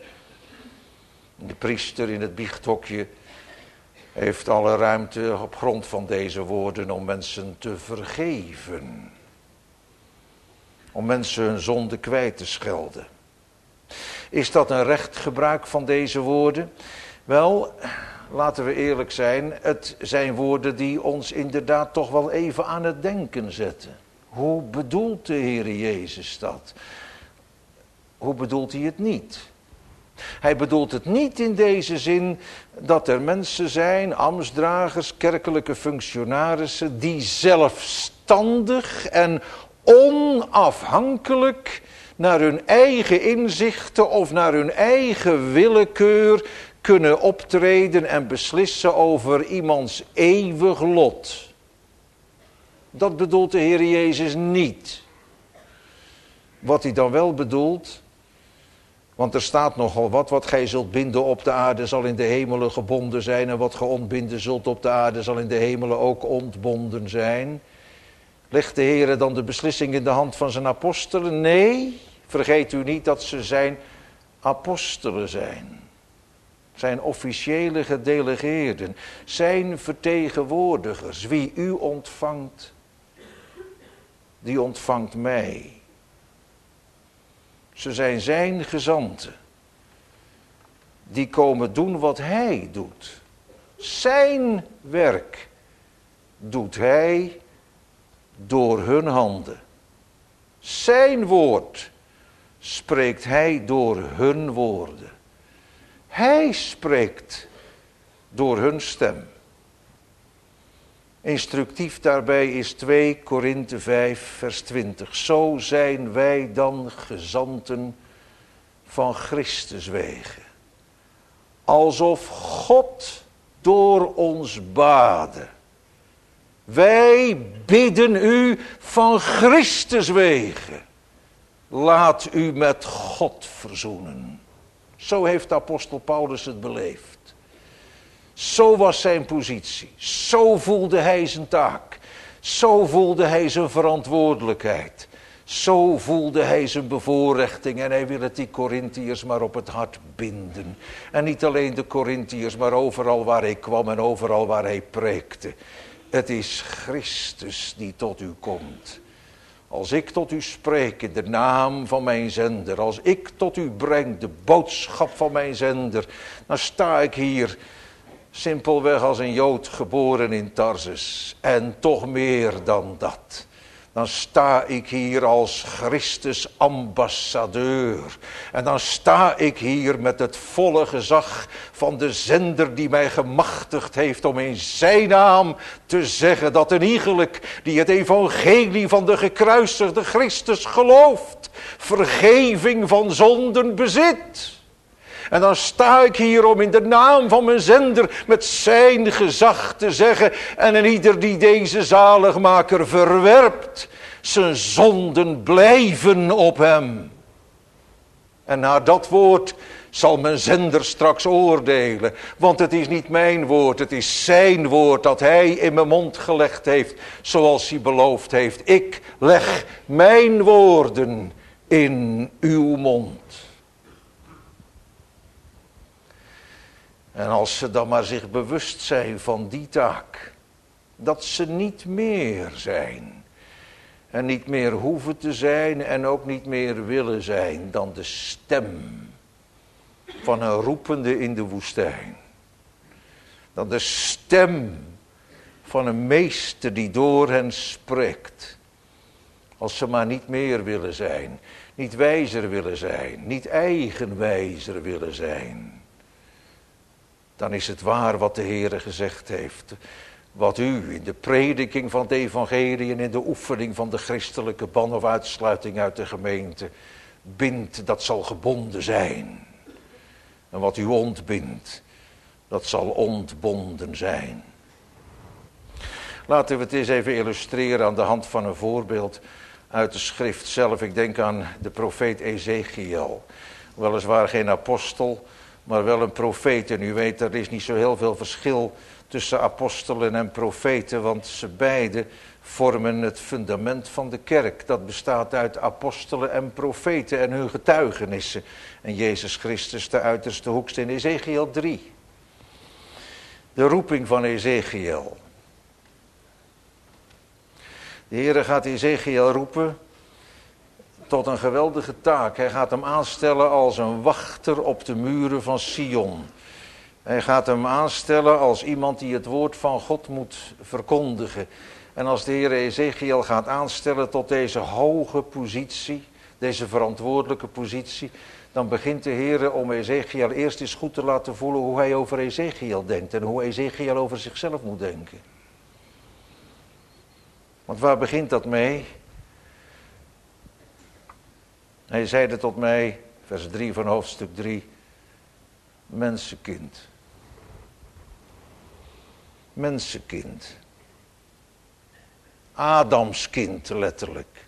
De priester in het biechthokje heeft alle ruimte op grond van deze woorden om mensen te vergeven. Om mensen hun zonde kwijt te schelden. Is dat een recht gebruik van deze woorden? Wel, laten we eerlijk zijn, het zijn woorden die ons inderdaad toch wel even aan het denken zetten. Hoe bedoelt de Heer Jezus dat? Hoe bedoelt hij het niet? Hij bedoelt het niet in deze zin dat er mensen zijn, ambtsdragers, kerkelijke functionarissen, die zelfstandig en onafhankelijk naar hun eigen inzichten of naar hun eigen willekeur kunnen optreden en beslissen over iemands eeuwig lot. Dat bedoelt de Heer Jezus niet. Wat hij dan wel bedoelt, want er staat nogal wat, wat gij zult binden op de aarde zal in de hemelen gebonden zijn en wat ge ontbinden zult op de aarde zal in de hemelen ook ontbonden zijn. Legt de Heer dan de beslissing in de hand van zijn apostelen? Nee, vergeet u niet dat ze zijn apostelen zijn. Zijn officiële gedelegeerden, zijn vertegenwoordigers. Wie u ontvangt, die ontvangt mij. Ze zijn zijn gezanten. Die komen doen wat hij doet. Zijn werk doet hij door hun handen. Zijn woord spreekt hij door hun woorden. Hij spreekt door hun stem. Instructief daarbij is twee Korinthe vijf vers twintig. Zo zijn wij dan gezanten van Christus wege. Alsof God door ons baadde. Wij bidden u van Christus wege. Laat u met God verzoenen. Zo heeft de apostel Paulus het beleefd. Zo was zijn positie. Zo voelde hij zijn taak. Zo voelde hij zijn verantwoordelijkheid. Zo voelde hij zijn bevoorrechting. En hij wil het die Korintiërs maar op het hart binden. En niet alleen de Korintiërs, maar overal waar hij kwam en overal waar hij preekte. Het is Christus die tot u komt. Als ik tot u spreek in de naam van mijn zender. Als ik tot u breng de boodschap van mijn zender. Dan sta ik hier simpelweg als een Jood geboren in Tarsus. En toch meer dan dat. Dan sta ik hier als Christus ambassadeur. En dan sta ik hier met het volle gezag van de zender die mij gemachtigd heeft om in zijn naam te zeggen dat een iegelijk die het evangelie van de gekruisigde Christus gelooft, vergeving van zonden bezit. En dan sta ik hier om in de naam van mijn zender met zijn gezag te zeggen. En een ieder die deze zaligmaker verwerpt, zijn zonden blijven op hem. En naar dat woord zal mijn zender straks oordelen. Want het is niet mijn woord, het is zijn woord dat hij in mijn mond gelegd heeft. Zoals hij beloofd heeft. Ik leg mijn woorden in uw mond. En als ze dan maar zich bewust zijn van die taak, dat ze niet meer zijn en niet meer hoeven te zijn en ook niet meer willen zijn dan de stem van een roepende in de woestijn. Dan de stem van een meester die door hen spreekt. Als ze maar niet meer willen zijn, niet wijzer willen zijn, niet eigenwijzer willen zijn. Dan is het waar wat de Heere gezegd heeft. Wat u in de prediking van het evangelie en in de oefening van de christelijke ban of uitsluiting uit de gemeente bindt, dat zal gebonden zijn. En wat u ontbindt, dat zal ontbonden zijn. Laten we het eens even illustreren aan de hand van een voorbeeld uit de schrift zelf. Ik denk aan de profeet Ezechiel. Weliswaar geen apostel, maar wel een profeet. En u weet, er is niet zo heel veel verschil tussen apostelen en profeten, want ze beide vormen het fundament van de kerk. Dat bestaat uit apostelen en profeten en hun getuigenissen. En Jezus Christus de uiterste hoekste in Ezechiel drie. De roeping van Ezechiel. De Heere gaat Ezechiel roepen tot een geweldige taak. Hij gaat hem aanstellen als een wachter op de muren van Sion. Hij gaat hem aanstellen als iemand die het woord van God moet verkondigen. En als de Heer Ezechiel gaat aanstellen tot deze hoge positie, deze verantwoordelijke positie, dan begint de Heer om Ezechiel eerst eens goed te laten voelen hoe hij over Ezechiel denkt en hoe Ezechiel over zichzelf moet denken. Want waar begint dat mee? Hij zeide tot mij, vers drie van hoofdstuk drie, mensenkind. Mensenkind. Adamskind, letterlijk.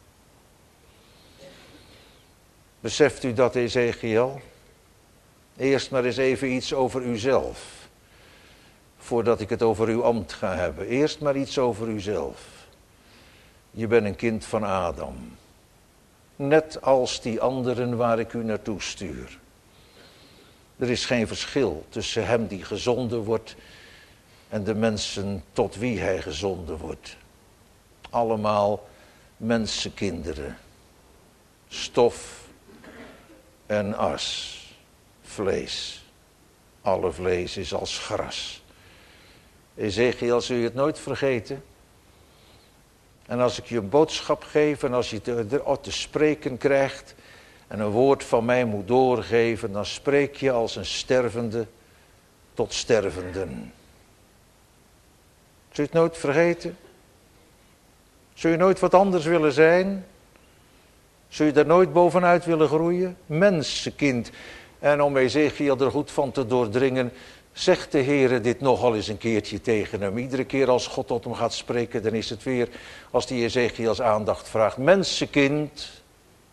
Beseft u dat, Ezechiel? Eerst maar eens even iets over uzelf. Voordat ik het over uw ambt ga hebben. Eerst maar iets over uzelf. Je bent een kind van Adam. Net als die anderen waar ik u naartoe stuur. Er is geen verschil tussen hem die gezonden wordt en de mensen tot wie hij gezonden wordt. Allemaal mensenkinderen. Stof en as. Vlees. Alle vlees is als gras. Ezechiel, zul je het nooit vergeten? En als ik je een boodschap geef en als je te, te spreken krijgt en een woord van mij moet doorgeven, dan spreek je als een stervende tot stervenden. Zul je het nooit vergeten? Zul je nooit wat anders willen zijn? Zul je daar nooit bovenuit willen groeien? Mensenkind. En om Ezechiel er goed van te doordringen, zegt de Heere dit nogal eens een keertje tegen hem. Iedere keer als God tot hem gaat spreken, dan is het weer als die Ezechiels aandacht vraagt. Mensenkind,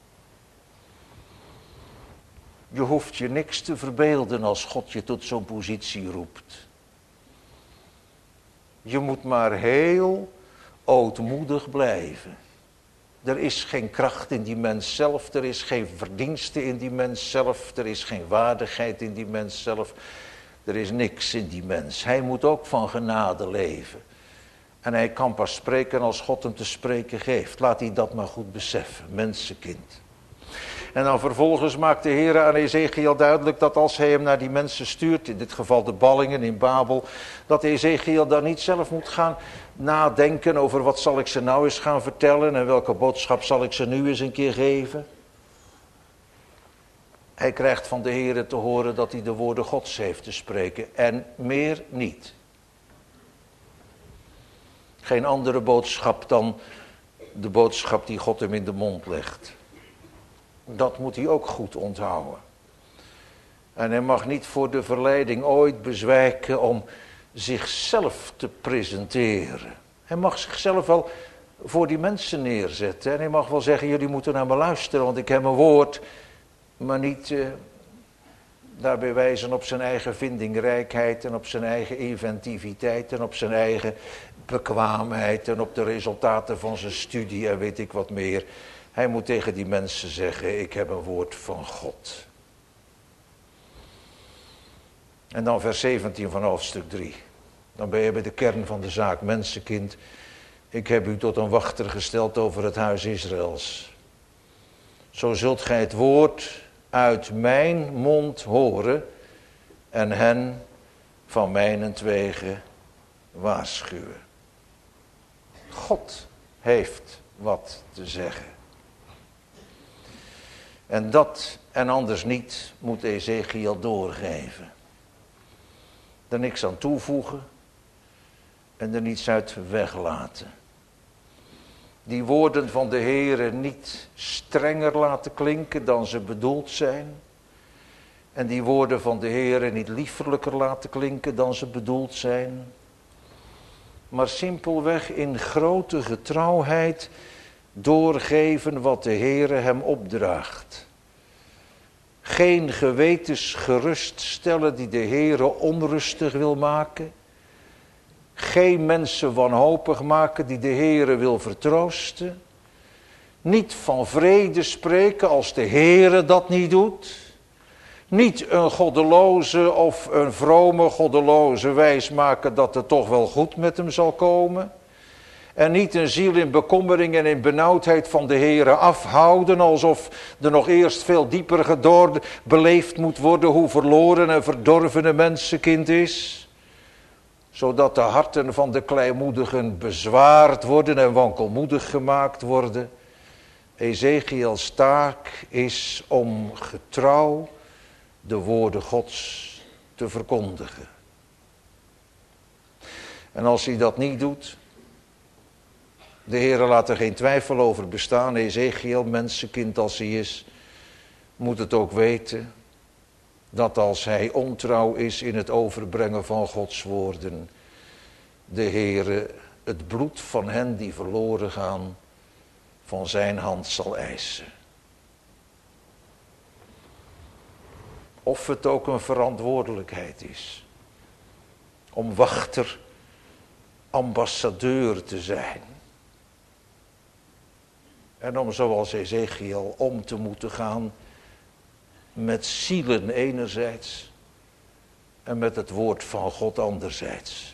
je hoeft je niks te verbeelden als God je tot zo'n positie roept. Je moet maar heel ootmoedig blijven. Er is geen kracht in die mens zelf, er is geen verdienste in die mens zelf, er is geen waardigheid in die mens zelf. Er is niks in die mens. Hij moet ook van genade leven. En hij kan pas spreken als God hem te spreken geeft. Laat hij dat maar goed beseffen, mensenkind. En dan vervolgens maakt de Heer aan Ezechiel duidelijk dat als hij hem naar die mensen stuurt, in dit geval de ballingen in Babel, dat Ezechiel dan niet zelf moet gaan nadenken over wat zal ik ze nou eens gaan vertellen en welke boodschap zal ik ze nu eens een keer geven. Hij krijgt van de Heer te horen dat hij de woorden Gods heeft te spreken en meer niet. Geen andere boodschap dan de boodschap die God hem in de mond legt. Dat moet hij ook goed onthouden. En hij mag niet voor de verleiding ooit bezwijken om zichzelf te presenteren. Hij mag zichzelf wel voor die mensen neerzetten. En hij mag wel zeggen, jullie moeten naar me luisteren, want ik heb een woord. Maar niet uh, daarbij wijzen op zijn eigen vindingrijkheid en op zijn eigen inventiviteit en op zijn eigen bekwaamheid en op de resultaten van zijn studie en weet ik wat meer. Hij moet tegen die mensen zeggen, ik heb een woord van God. En dan vers zeventien van hoofdstuk drie. Dan ben je bij de kern van de zaak. Mensenkind, ik heb u tot een wachter gesteld over het huis Israëls. Zo zult gij het woord uit mijn mond horen en hen van mijnentwege waarschuwen. God heeft wat te zeggen. En dat en anders niet moet Ezechiel doorgeven. Er niks aan toevoegen en er niets uit weglaten. Die woorden van de Heere niet strenger laten klinken dan ze bedoeld zijn. En die woorden van de Heere niet liefelijker laten klinken dan ze bedoeld zijn. Maar simpelweg in grote getrouwheid doorgeven wat de Heere hem opdraagt. Geen gewetens geruststellen die de Heere onrustig wil maken. Geen mensen wanhopig maken die de Heere wil vertroosten. Niet van vrede spreken als de Heere dat niet doet. Niet een goddeloze of een vrome goddeloze wijsmaken dat het toch wel goed met hem zal komen. En niet een ziel in bekommering en in benauwdheid van de Heere afhouden, alsof er nog eerst veel dieper gedoord, beleefd moet worden hoe verloren en verdorven een mensenkind is. Zodat de harten van de kleinmoedigen bezwaard worden en wankelmoedig gemaakt worden. Ezechiels taak is om getrouw de woorden Gods te verkondigen. En als hij dat niet doet, de Heere laat er geen twijfel over bestaan. Ezechiel, mensenkind als hij is, moet het ook weten dat als hij ontrouw is in het overbrengen van Gods woorden, de Heere het bloed van hen die verloren gaan van zijn hand zal eisen. Of het ook een verantwoordelijkheid is om wachter, ambassadeur te zijn. En om zoals Ezechiel om te moeten gaan met zielen enerzijds en met het woord van God anderzijds.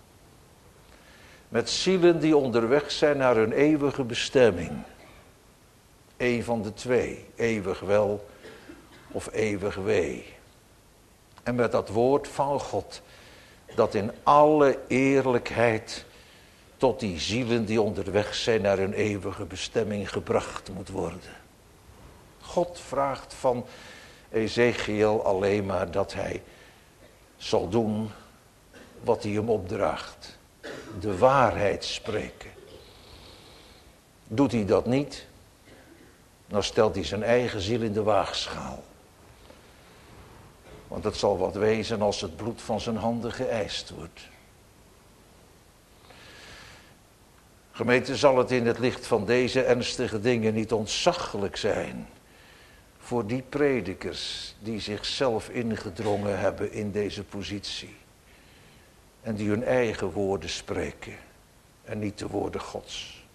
Met zielen die onderweg zijn naar hun eeuwige bestemming. Eén van de twee, eeuwig wel of eeuwig wee. En met dat woord van God, dat in alle eerlijkheid tot die zielen die onderweg zijn naar hun eeuwige bestemming gebracht moet worden. God vraagt van Ezechiel alleen maar dat hij zal doen wat hij hem opdraagt. De waarheid spreken. Doet hij dat niet, dan stelt hij zijn eigen ziel in de waagschaal. Want het zal wat wezen als het bloed van zijn handen geëist wordt. Gemeente, zal het in het licht van deze ernstige dingen niet ontzaglijk zijn voor die predikers die zichzelf ingedrongen hebben in deze positie. En die hun eigen woorden spreken en niet de woorden Gods.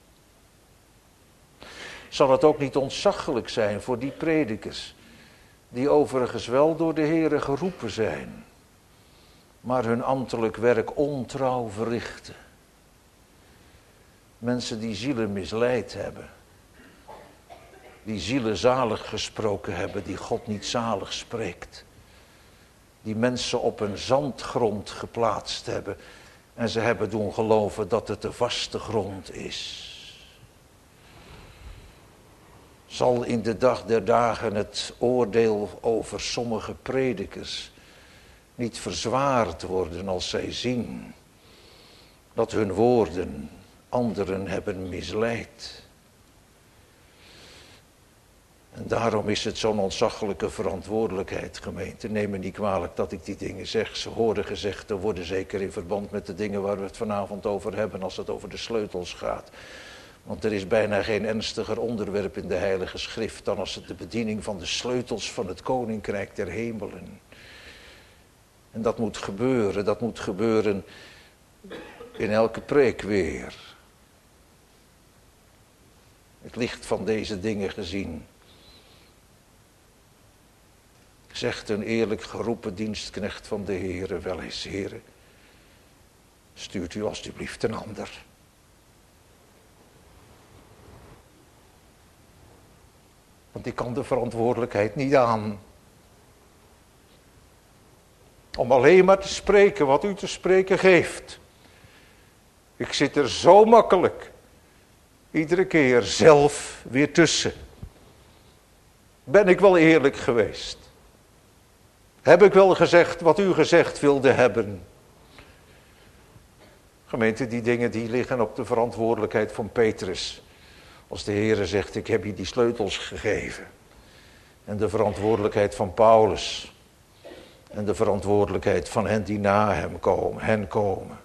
Zal het ook niet ontzaglijk zijn voor die predikers die overigens wel door de Heere geroepen zijn, maar hun ambtelijk werk ontrouw verrichten. Mensen die zielen misleid hebben, die zielen zalig gesproken hebben, die God niet zalig spreekt. Die mensen op een zandgrond geplaatst hebben en ze hebben doen geloven dat het de vaste grond is. Zal in de dag der dagen het oordeel over sommige predikers niet verzwaard worden als zij zien dat hun woorden anderen hebben misleid. En daarom is het zo'n ontzaglijke verantwoordelijkheid, gemeente. Neem me niet kwalijk dat ik die dingen zeg. Ze worden gezegd, er worden zeker in verband met de dingen waar we het vanavond over hebben als het over de sleutels gaat. Want er is bijna geen ernstiger onderwerp in de Heilige Schrift dan als het de bediening van de sleutels van het Koninkrijk der Hemelen. En dat moet gebeuren, dat moet gebeuren in elke preek weer. Het licht van deze dingen gezien. Zegt een eerlijk geroepen dienstknecht van de Heere wel eens: Heere, stuurt u alstublieft een ander. Want ik kan de verantwoordelijkheid niet aan. Om alleen maar te spreken wat u te spreken geeft. Ik zit er zo makkelijk iedere keer zelf weer tussen. Ben ik wel eerlijk geweest? Heb ik wel gezegd wat u gezegd wilde hebben? Gemeente, die dingen die liggen op de verantwoordelijkheid van Petrus. Als de Heere zegt, ik heb je die sleutels gegeven. En de verantwoordelijkheid van Paulus. En de verantwoordelijkheid van hen die na hem komen, hen komen.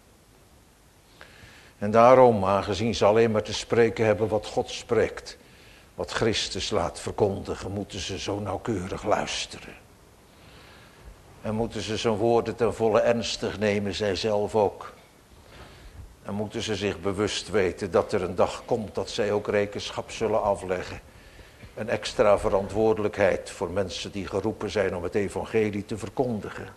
En daarom, aangezien ze alleen maar te spreken hebben wat God spreekt, wat Christus laat verkondigen, moeten ze zo nauwkeurig luisteren. En moeten ze zijn woorden ten volle ernstig nemen, zij zelf ook. En moeten ze zich bewust weten dat er een dag komt dat zij ook rekenschap zullen afleggen. Een extra verantwoordelijkheid voor mensen die geroepen zijn om het evangelie te verkondigen.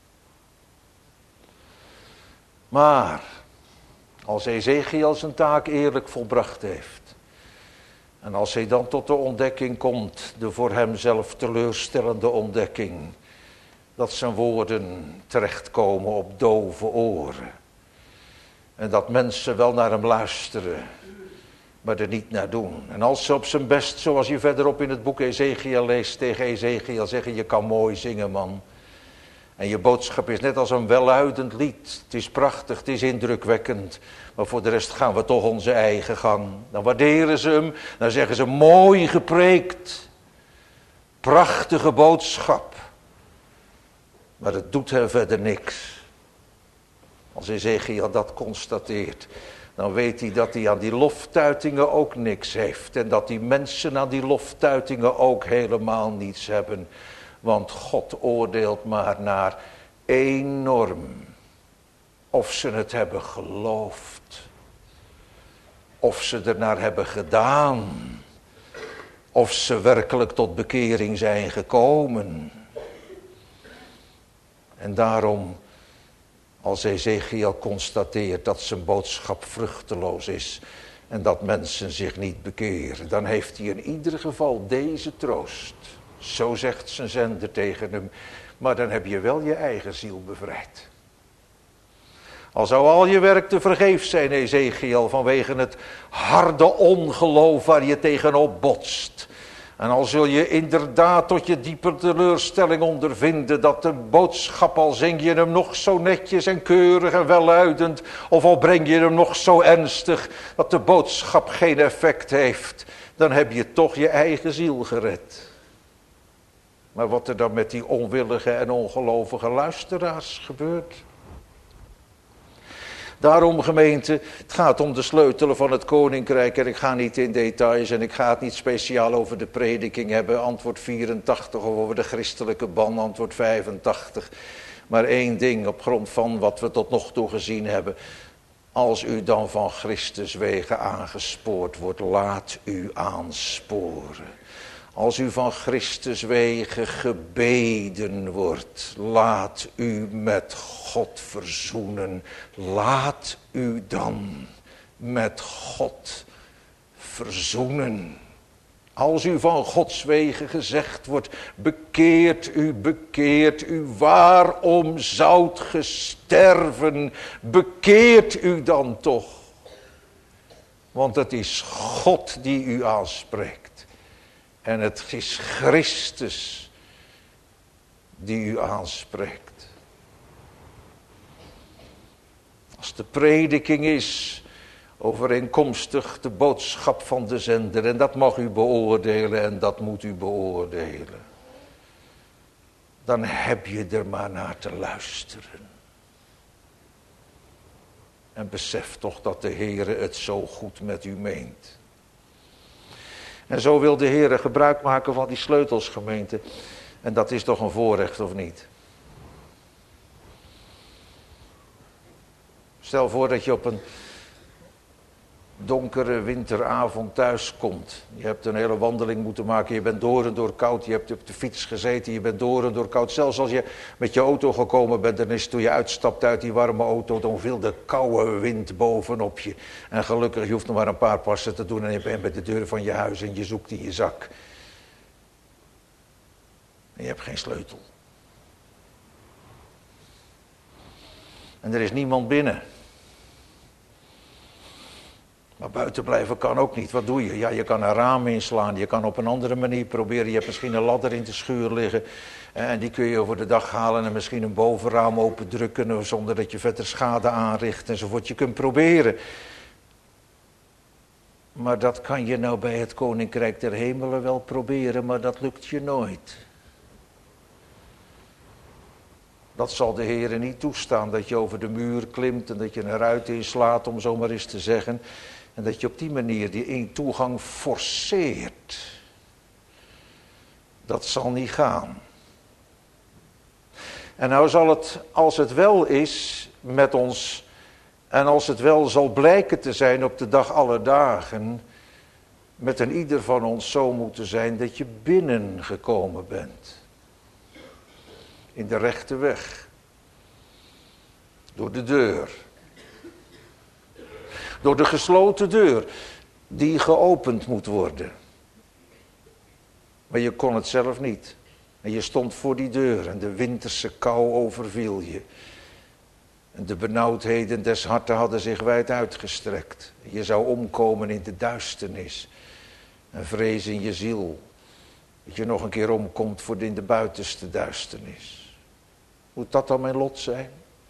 Maar als Ezechiel zijn taak eerlijk volbracht heeft, en als hij dan tot de ontdekking komt, de voor hem zelf teleurstellende ontdekking, dat zijn woorden terechtkomen op dove oren. En dat mensen wel naar hem luisteren, maar er niet naar doen. En als ze op zijn best, zoals je verderop in het boek Ezechiel leest, tegen Ezechiel zeggen, je kan mooi zingen, man. En je boodschap is net als een welluidend lied. Het is prachtig, het is indrukwekkend. Maar voor de rest gaan we toch onze eigen gang. Dan waarderen ze hem, dan zeggen ze mooi gepreekt. Prachtige boodschap. Maar het doet hem verder niks. Als Ezechiel dat constateert, dan weet hij dat hij aan die loftuitingen ook niks heeft. En dat die mensen aan die loftuitingen ook helemaal niets hebben. Want God oordeelt maar naar één norm. Of ze het hebben geloofd. Of ze ernaar hebben gedaan. Of ze werkelijk tot bekering zijn gekomen. En daarom, als Ezechiel constateert dat zijn boodschap vruchteloos is en dat mensen zich niet bekeren, dan heeft hij in ieder geval deze troost. Zo zegt zijn zender tegen hem, maar dan heb je wel je eigen ziel bevrijd. Al zou al je werk te vergeefs zijn, Ezechiel, vanwege het harde ongeloof waar je tegenop botst. En al zul je inderdaad tot je diepe teleurstelling ondervinden dat de boodschap, al zing je hem nog zo netjes en keurig en welluidend, of al breng je hem nog zo ernstig, dat de boodschap geen effect heeft, dan heb je toch je eigen ziel gered. Maar wat er dan met die onwillige en ongelovige luisteraars gebeurt? Daarom, gemeente, het gaat om de sleutelen van het koninkrijk en ik ga niet in details en ik ga het niet speciaal over de prediking hebben, antwoord vierentachtig, of over de christelijke ban, antwoord vijfentachtig. Maar één ding op grond van wat we tot nog toe gezien hebben. Als u dan van Christus wegen aangespoord wordt, laat u aansporen. Als u van Christus wegen gebeden wordt, laat u met God verzoenen. Laat u dan met God verzoenen. Als u van Gods wegen gezegd wordt, bekeert u, bekeert u, waarom zoudt ge sterven? Bekeert u dan toch. Want het is God die u aanspreekt. En het is Christus die u aanspreekt. Als de prediking is overeenkomstig de boodschap van de zender, en dat mag u beoordelen en dat moet u beoordelen, dan heb je er maar naar te luisteren. En besef toch dat de Heere het zo goed met u meent. En zo wil de Heere gebruik maken van die sleutels, gemeente. En dat is toch een voorrecht, of niet? Stel voor dat je op een donkere winteravond thuis komt. Je hebt een hele wandeling moeten maken. Je bent door en door koud. Je hebt op de fiets gezeten. Je bent door en door koud. Zelfs als je met je auto gekomen bent. Dan is toen je uitstapt uit die warme auto. Dan viel de koude wind bovenop je. En gelukkig, je hoeft nog maar een paar passen te doen. En je bent bij de deur van je huis. En je zoekt in je zak. En je hebt geen sleutel. En er is niemand binnen. Maar buiten blijven kan ook niet. Wat doe je? Ja, je kan een raam inslaan. Je kan op een andere manier proberen. Je hebt misschien een ladder in de schuur liggen. En die kun je over de dag halen. En misschien een bovenraam opendrukken. Zonder dat je verder schade aanricht. Enzovoort. Je kunt proberen. Maar dat kan je nou bij het Koninkrijk der Hemelen wel proberen. Maar dat lukt je nooit. Dat zal de Heere niet toestaan. Dat je over de muur klimt. En dat je een ruit inslaat. Om zo maar eens te zeggen. En dat je op die manier die toegang forceert. Dat zal niet gaan. En nou zal het, als het wel is met ons, en als het wel zal blijken te zijn op de dag aller dagen, met een ieder van ons zo moeten zijn dat je binnengekomen bent. In de rechte weg. Door de deur. Door de gesloten deur, die geopend moet worden. Maar je kon het zelf niet. En je stond voor die deur en de winterse kou overviel je. En de benauwdheden des harten hadden zich wijd uitgestrekt. Je zou omkomen in de duisternis. En vrees in je ziel. Dat je nog een keer omkomt voor in de buitenste duisternis. Moet dat dan mijn lot zijn?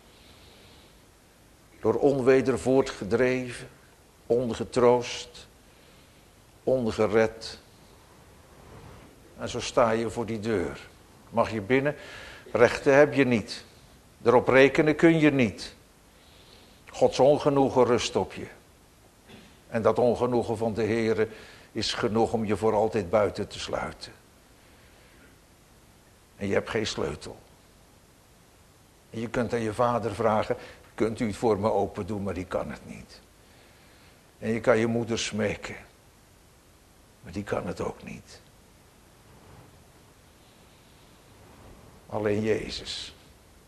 Door onweder voortgedreven, ongetroost, ongered. En zo sta je voor die deur. Mag je binnen? Rechten heb je niet. Erop rekenen kun je niet. Gods ongenoegen rust op je. En dat ongenoegen van de Heere is genoeg om je voor altijd buiten te sluiten. En je hebt geen sleutel. En je kunt aan je vader vragen, kunt u het voor me open doen, maar die kan het niet. En je kan je moeder smeken, maar die kan het ook niet. Alleen Jezus.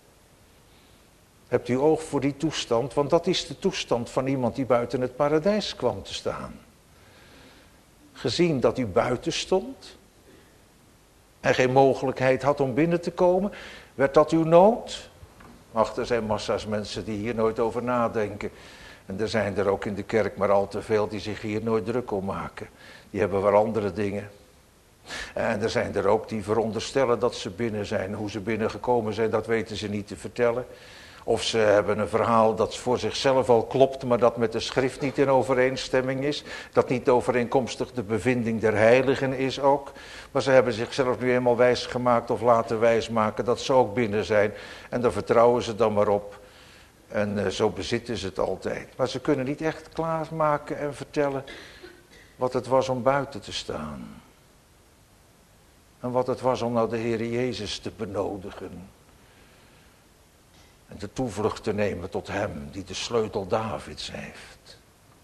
Hebt u oog voor die toestand, want dat is de toestand van iemand die buiten het paradijs kwam te staan. Gezien dat u buiten stond en geen mogelijkheid had om binnen te komen, werd dat uw nood? Ach, er zijn massa's mensen die hier nooit over nadenken. En er zijn er ook in de kerk maar al te veel die zich hier nooit druk om maken. Die hebben wel andere dingen. En er zijn er ook die veronderstellen dat ze binnen zijn. Hoe ze binnengekomen zijn, dat weten ze niet te vertellen. Of ze hebben een verhaal dat voor zichzelf al klopt, maar dat met de schrift niet in overeenstemming is. Dat niet overeenkomstig de bevinding der heiligen is ook. Maar ze hebben zichzelf nu eenmaal wijsgemaakt of laten wijsmaken dat ze ook binnen zijn. En daar vertrouwen ze dan maar op. En uh, zo bezitten ze het altijd. Maar ze kunnen niet echt klaarmaken en vertellen wat het was om buiten te staan. En wat het was om nou de Heer Jezus te benodigen. En de toevlucht te nemen tot hem die de sleutel Davids heeft.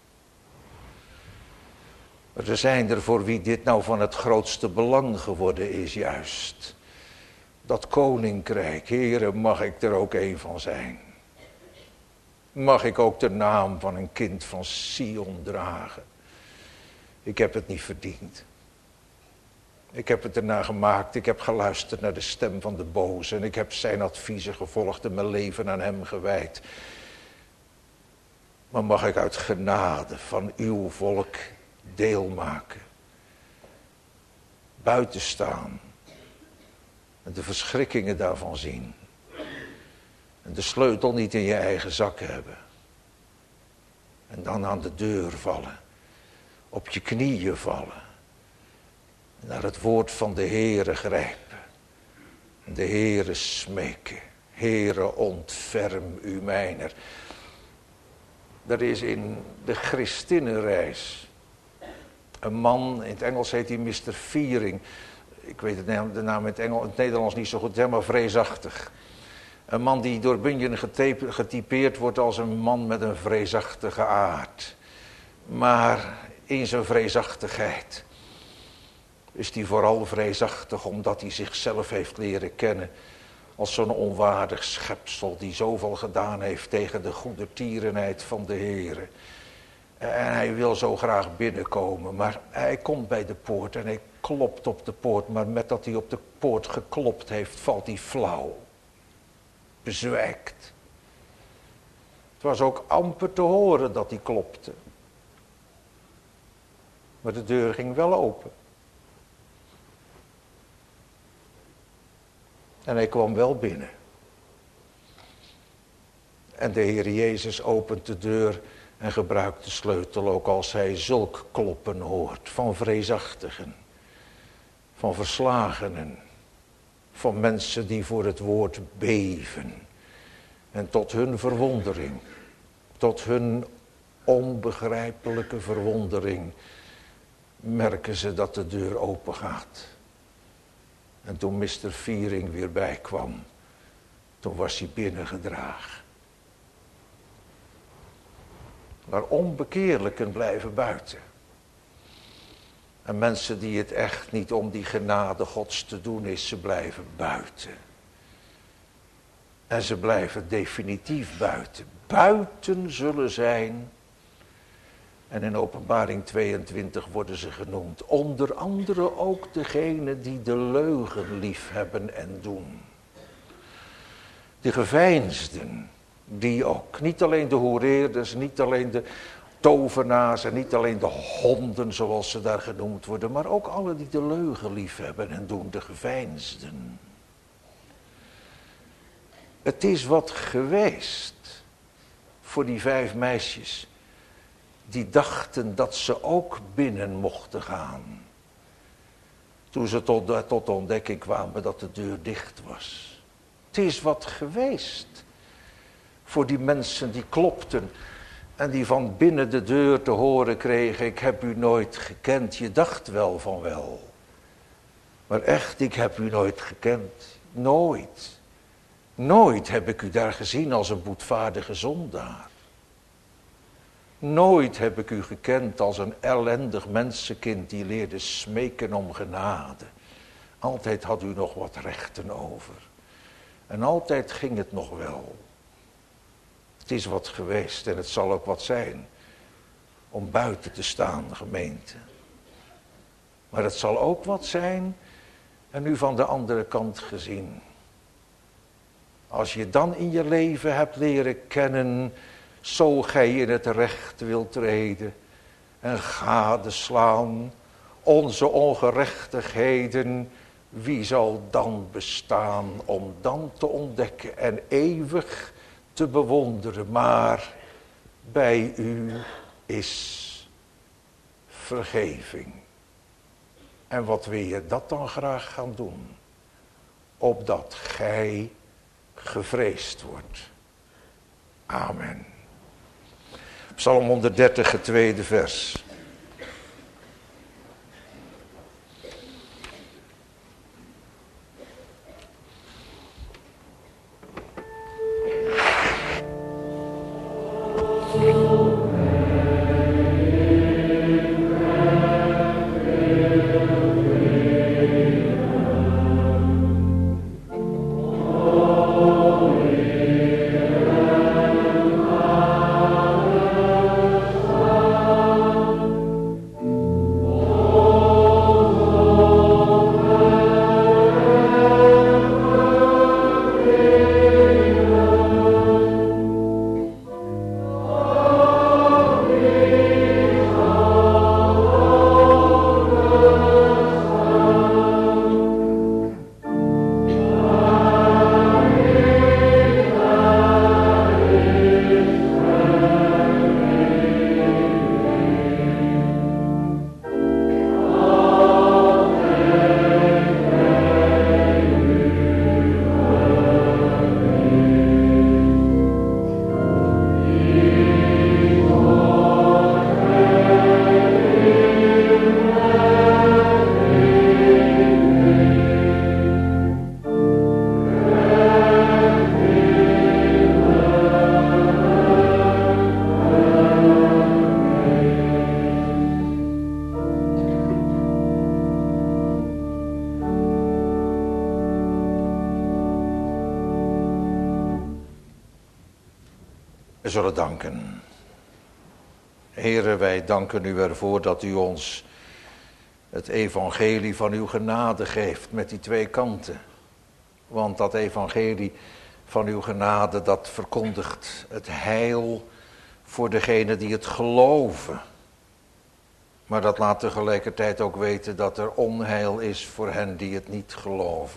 Maar er zijn er voor wie dit nou van het grootste belang geworden is juist. Dat koninkrijk, Heere, mag ik er ook een van zijn. Mag ik ook de naam van een kind van Sion dragen. Ik heb het niet verdiend. Ik heb het ernaar gemaakt, ik heb geluisterd naar de stem van de boze en ik heb zijn adviezen gevolgd en mijn leven aan hem gewijd. Maar mag ik uit genade van uw volk deel maken, buiten staan en de verschrikkingen daarvan zien en de sleutel niet in je eigen zak hebben en dan aan de deur vallen, op je knieën vallen. Naar het woord van de Heere grijpen. De Heere smeken. Heere, ontferm u mijner. Er is in de Christinnenreis een man, in het Engels heet hij mister Fearing. Ik weet het, de naam in het, Engels, in het Nederlands niet zo goed, helemaal vreesachtig. Een man die door Bunyan getypeerd wordt als een man met een vreesachtige aard. Maar in zijn vreesachtigheid is hij vooral vreesachtig omdat hij zichzelf heeft leren kennen als zo'n onwaardig schepsel die zoveel gedaan heeft tegen de goedertierenheid van de Heere. En hij wil zo graag binnenkomen, maar hij komt bij de poort en hij klopt op de poort. Maar met dat hij op de poort geklopt heeft, valt hij flauw, bezwijkt. Het was ook amper te horen dat hij klopte. Maar de deur ging wel open. En hij kwam wel binnen. En de Heer Jezus opent de deur en gebruikt de sleutel ook als hij zulk kloppen hoort. Van vreesachtigen, van verslagenen, van mensen die voor het woord beven. En tot hun verwondering, tot hun onbegrijpelijke verwondering, merken ze dat de deur open gaat. En toen mister Fearing weer bijkwam, toen was hij binnengedragen. Maar onbekeerlijken blijven buiten. En mensen die het echt niet om die genade Gods te doen is, ze blijven buiten. En ze blijven definitief buiten. Buiten zullen zijn. En in Openbaring tweeëntwintig worden ze genoemd. Onder andere ook degenen die de leugen lief hebben en doen. De geveinsden, die ook. Niet alleen de hoereerders, niet alleen de tovenaars en niet alleen de honden zoals ze daar genoemd worden. Maar ook alle die de leugen lief hebben en doen, de geveinsden. Het is wat geweest voor die vijf meisjes. Die dachten dat ze ook binnen mochten gaan. Toen ze tot, tot de ontdekking kwamen dat de deur dicht was. Het is wat geweest. Voor die mensen die klopten. En die van binnen de deur te horen kregen. Ik heb u nooit gekend. Je dacht wel van wel. Maar echt, ik heb u nooit gekend. Nooit. Nooit heb ik u daar gezien als een boetvaardige zondaar. Nooit heb ik u gekend als een ellendig mensenkind die leerde smeken om genade. Altijd had u nog wat rechten over. En altijd ging het nog wel. Het is wat geweest en het zal ook wat zijn. Om buiten te staan, gemeente. Maar het zal ook wat zijn. En nu van de andere kant gezien. Als je dan in je leven hebt leren kennen, zo gij in het recht wilt treden en gadeslaan onze ongerechtigheden, wie zal dan bestaan om dan te ontdekken en eeuwig te bewonderen? Maar bij u is vergeving. En wat wil je dat dan graag gaan doen? Opdat gij gevreesd wordt. Amen. Psalm honderddertig, het tweede vers. We zullen danken. Heere, wij danken u ervoor dat u ons het evangelie van uw genade geeft met die twee kanten. Want dat evangelie van uw genade, dat verkondigt het heil voor degenen die het geloven. Maar dat laat tegelijkertijd ook weten dat er onheil is voor hen die het niet geloven.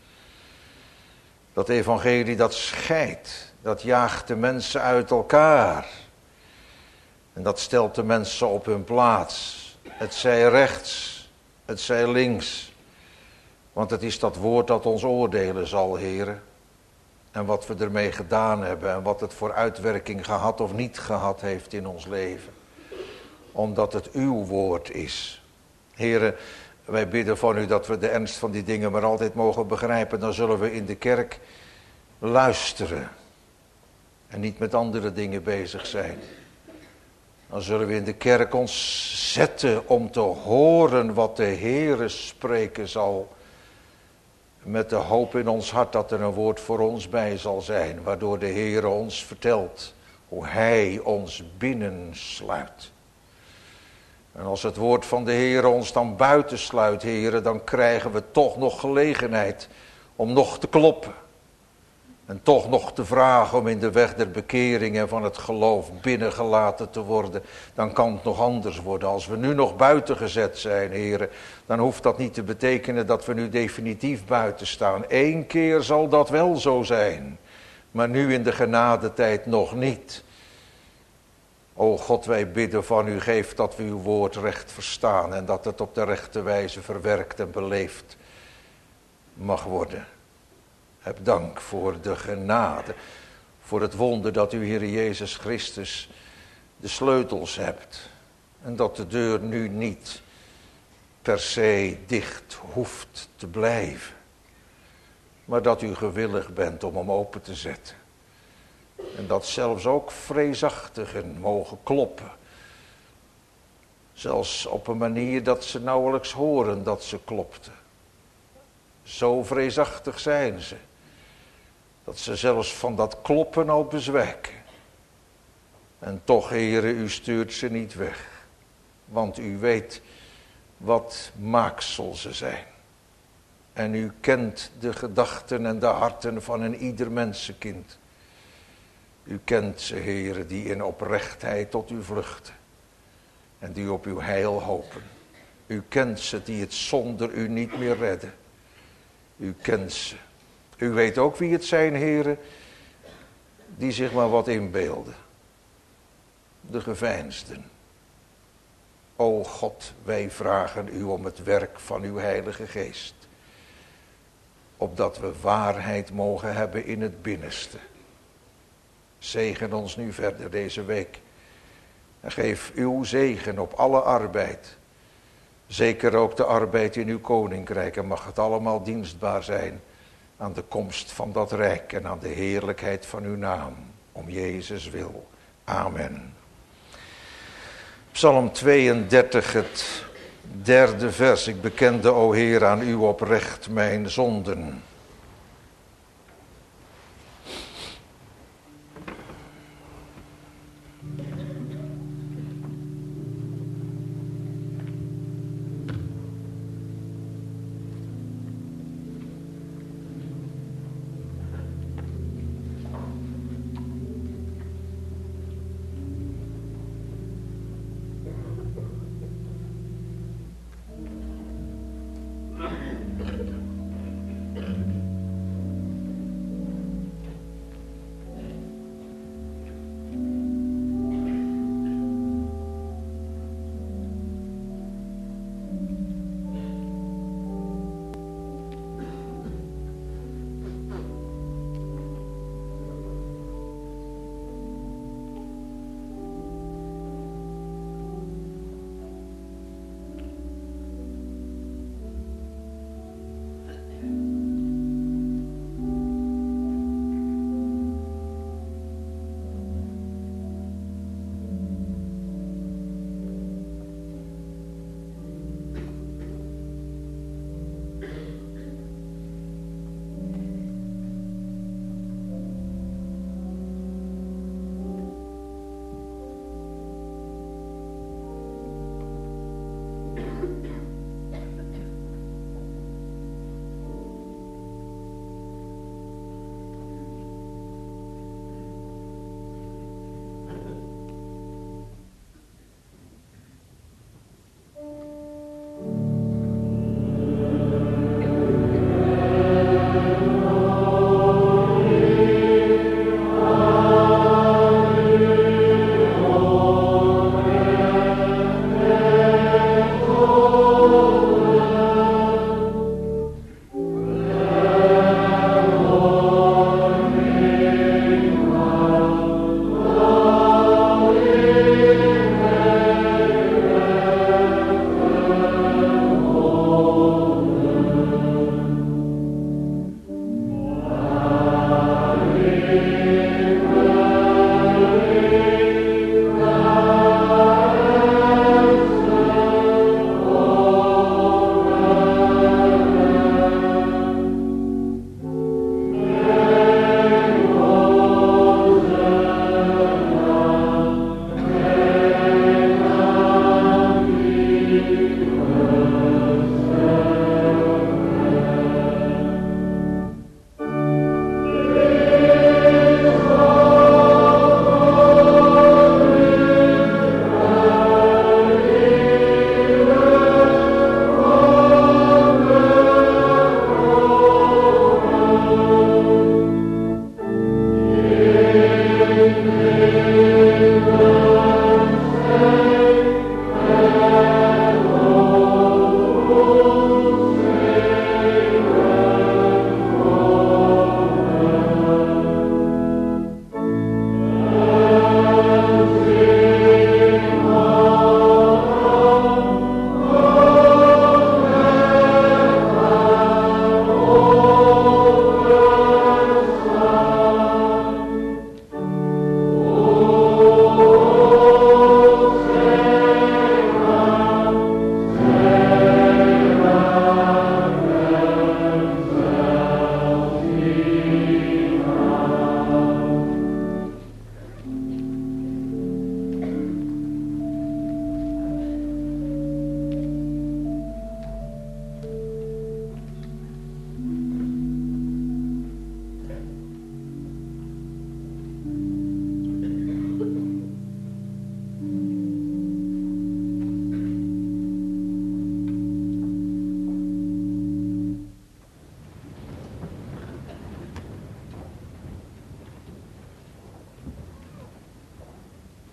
Dat evangelie dat scheidt, dat jaagt de mensen uit elkaar. En dat stelt de mensen op hun plaats. Het zij rechts, het zij links. Want het is dat woord dat ons oordelen zal, Heere. En wat we ermee gedaan hebben en wat het voor uitwerking gehad of niet gehad heeft in ons leven. Omdat het uw woord is. Heere, wij bidden van u dat we de ernst van die dingen maar altijd mogen begrijpen. Dan zullen we in de kerk luisteren. En niet met andere dingen bezig zijn. Dan zullen we in de kerk ons zetten om te horen wat de Heere spreken zal. Met de hoop in ons hart dat er een woord voor ons bij zal zijn. Waardoor de Heere ons vertelt hoe Hij ons binnensluit. En als het woord van de Heere ons dan buitensluit, Heere, dan krijgen we toch nog gelegenheid om nog te kloppen. En toch nog te vragen om in de weg der bekering en van het geloof binnengelaten te worden. Dan kan het nog anders worden. Als we nu nog buiten gezet zijn, Heere, dan hoeft dat niet te betekenen dat we nu definitief buiten staan. Eén keer zal dat wel zo zijn. Maar nu in de genadetijd nog niet. O God, wij bidden van u, geef dat we uw woord recht verstaan. En dat het op de rechte wijze verwerkt en beleefd mag worden. Heb dank voor de genade, voor het wonder dat u, Heer Jezus Christus, de sleutels hebt. En dat de deur nu niet per se dicht hoeft te blijven. Maar dat u gewillig bent om hem open te zetten. En dat zelfs ook vreesachtigen mogen kloppen. Zelfs op een manier dat ze nauwelijks horen dat ze klopten. Zo vreesachtig zijn ze. Dat ze zelfs van dat kloppen al bezwijken. En toch, Heere, u stuurt ze niet weg. Want u weet wat maaksel ze zijn. En u kent de gedachten en de harten van een ieder mensenkind. U kent ze, Heere, die in oprechtheid tot u vluchten. En die op uw heil hopen. U kent ze die het zonder u niet meer redden. U kent ze. U weet ook wie het zijn, heren, die zich maar wat inbeelden. De geveinsden. O God, wij vragen u om het werk van uw Heilige Geest. Opdat we waarheid mogen hebben in het binnenste. Zegen ons nu verder deze week. En geef uw zegen op alle arbeid. Zeker ook de arbeid in uw koninkrijk. En mag het allemaal dienstbaar zijn aan de komst van dat rijk en aan de heerlijkheid van uw naam. Om Jezus wil. Amen. Psalm tweeëndertig, het derde vers. Ik bekende, o Heer, aan u oprecht mijn zonden.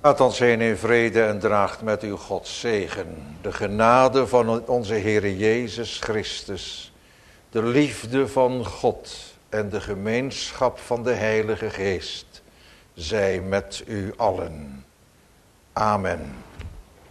Gaat ons heen in vrede en draagt met u Gods zegen. De genade van onze Heere Jezus Christus, de liefde van God en de gemeenschap van de Heilige Geest zij met u allen. Amen.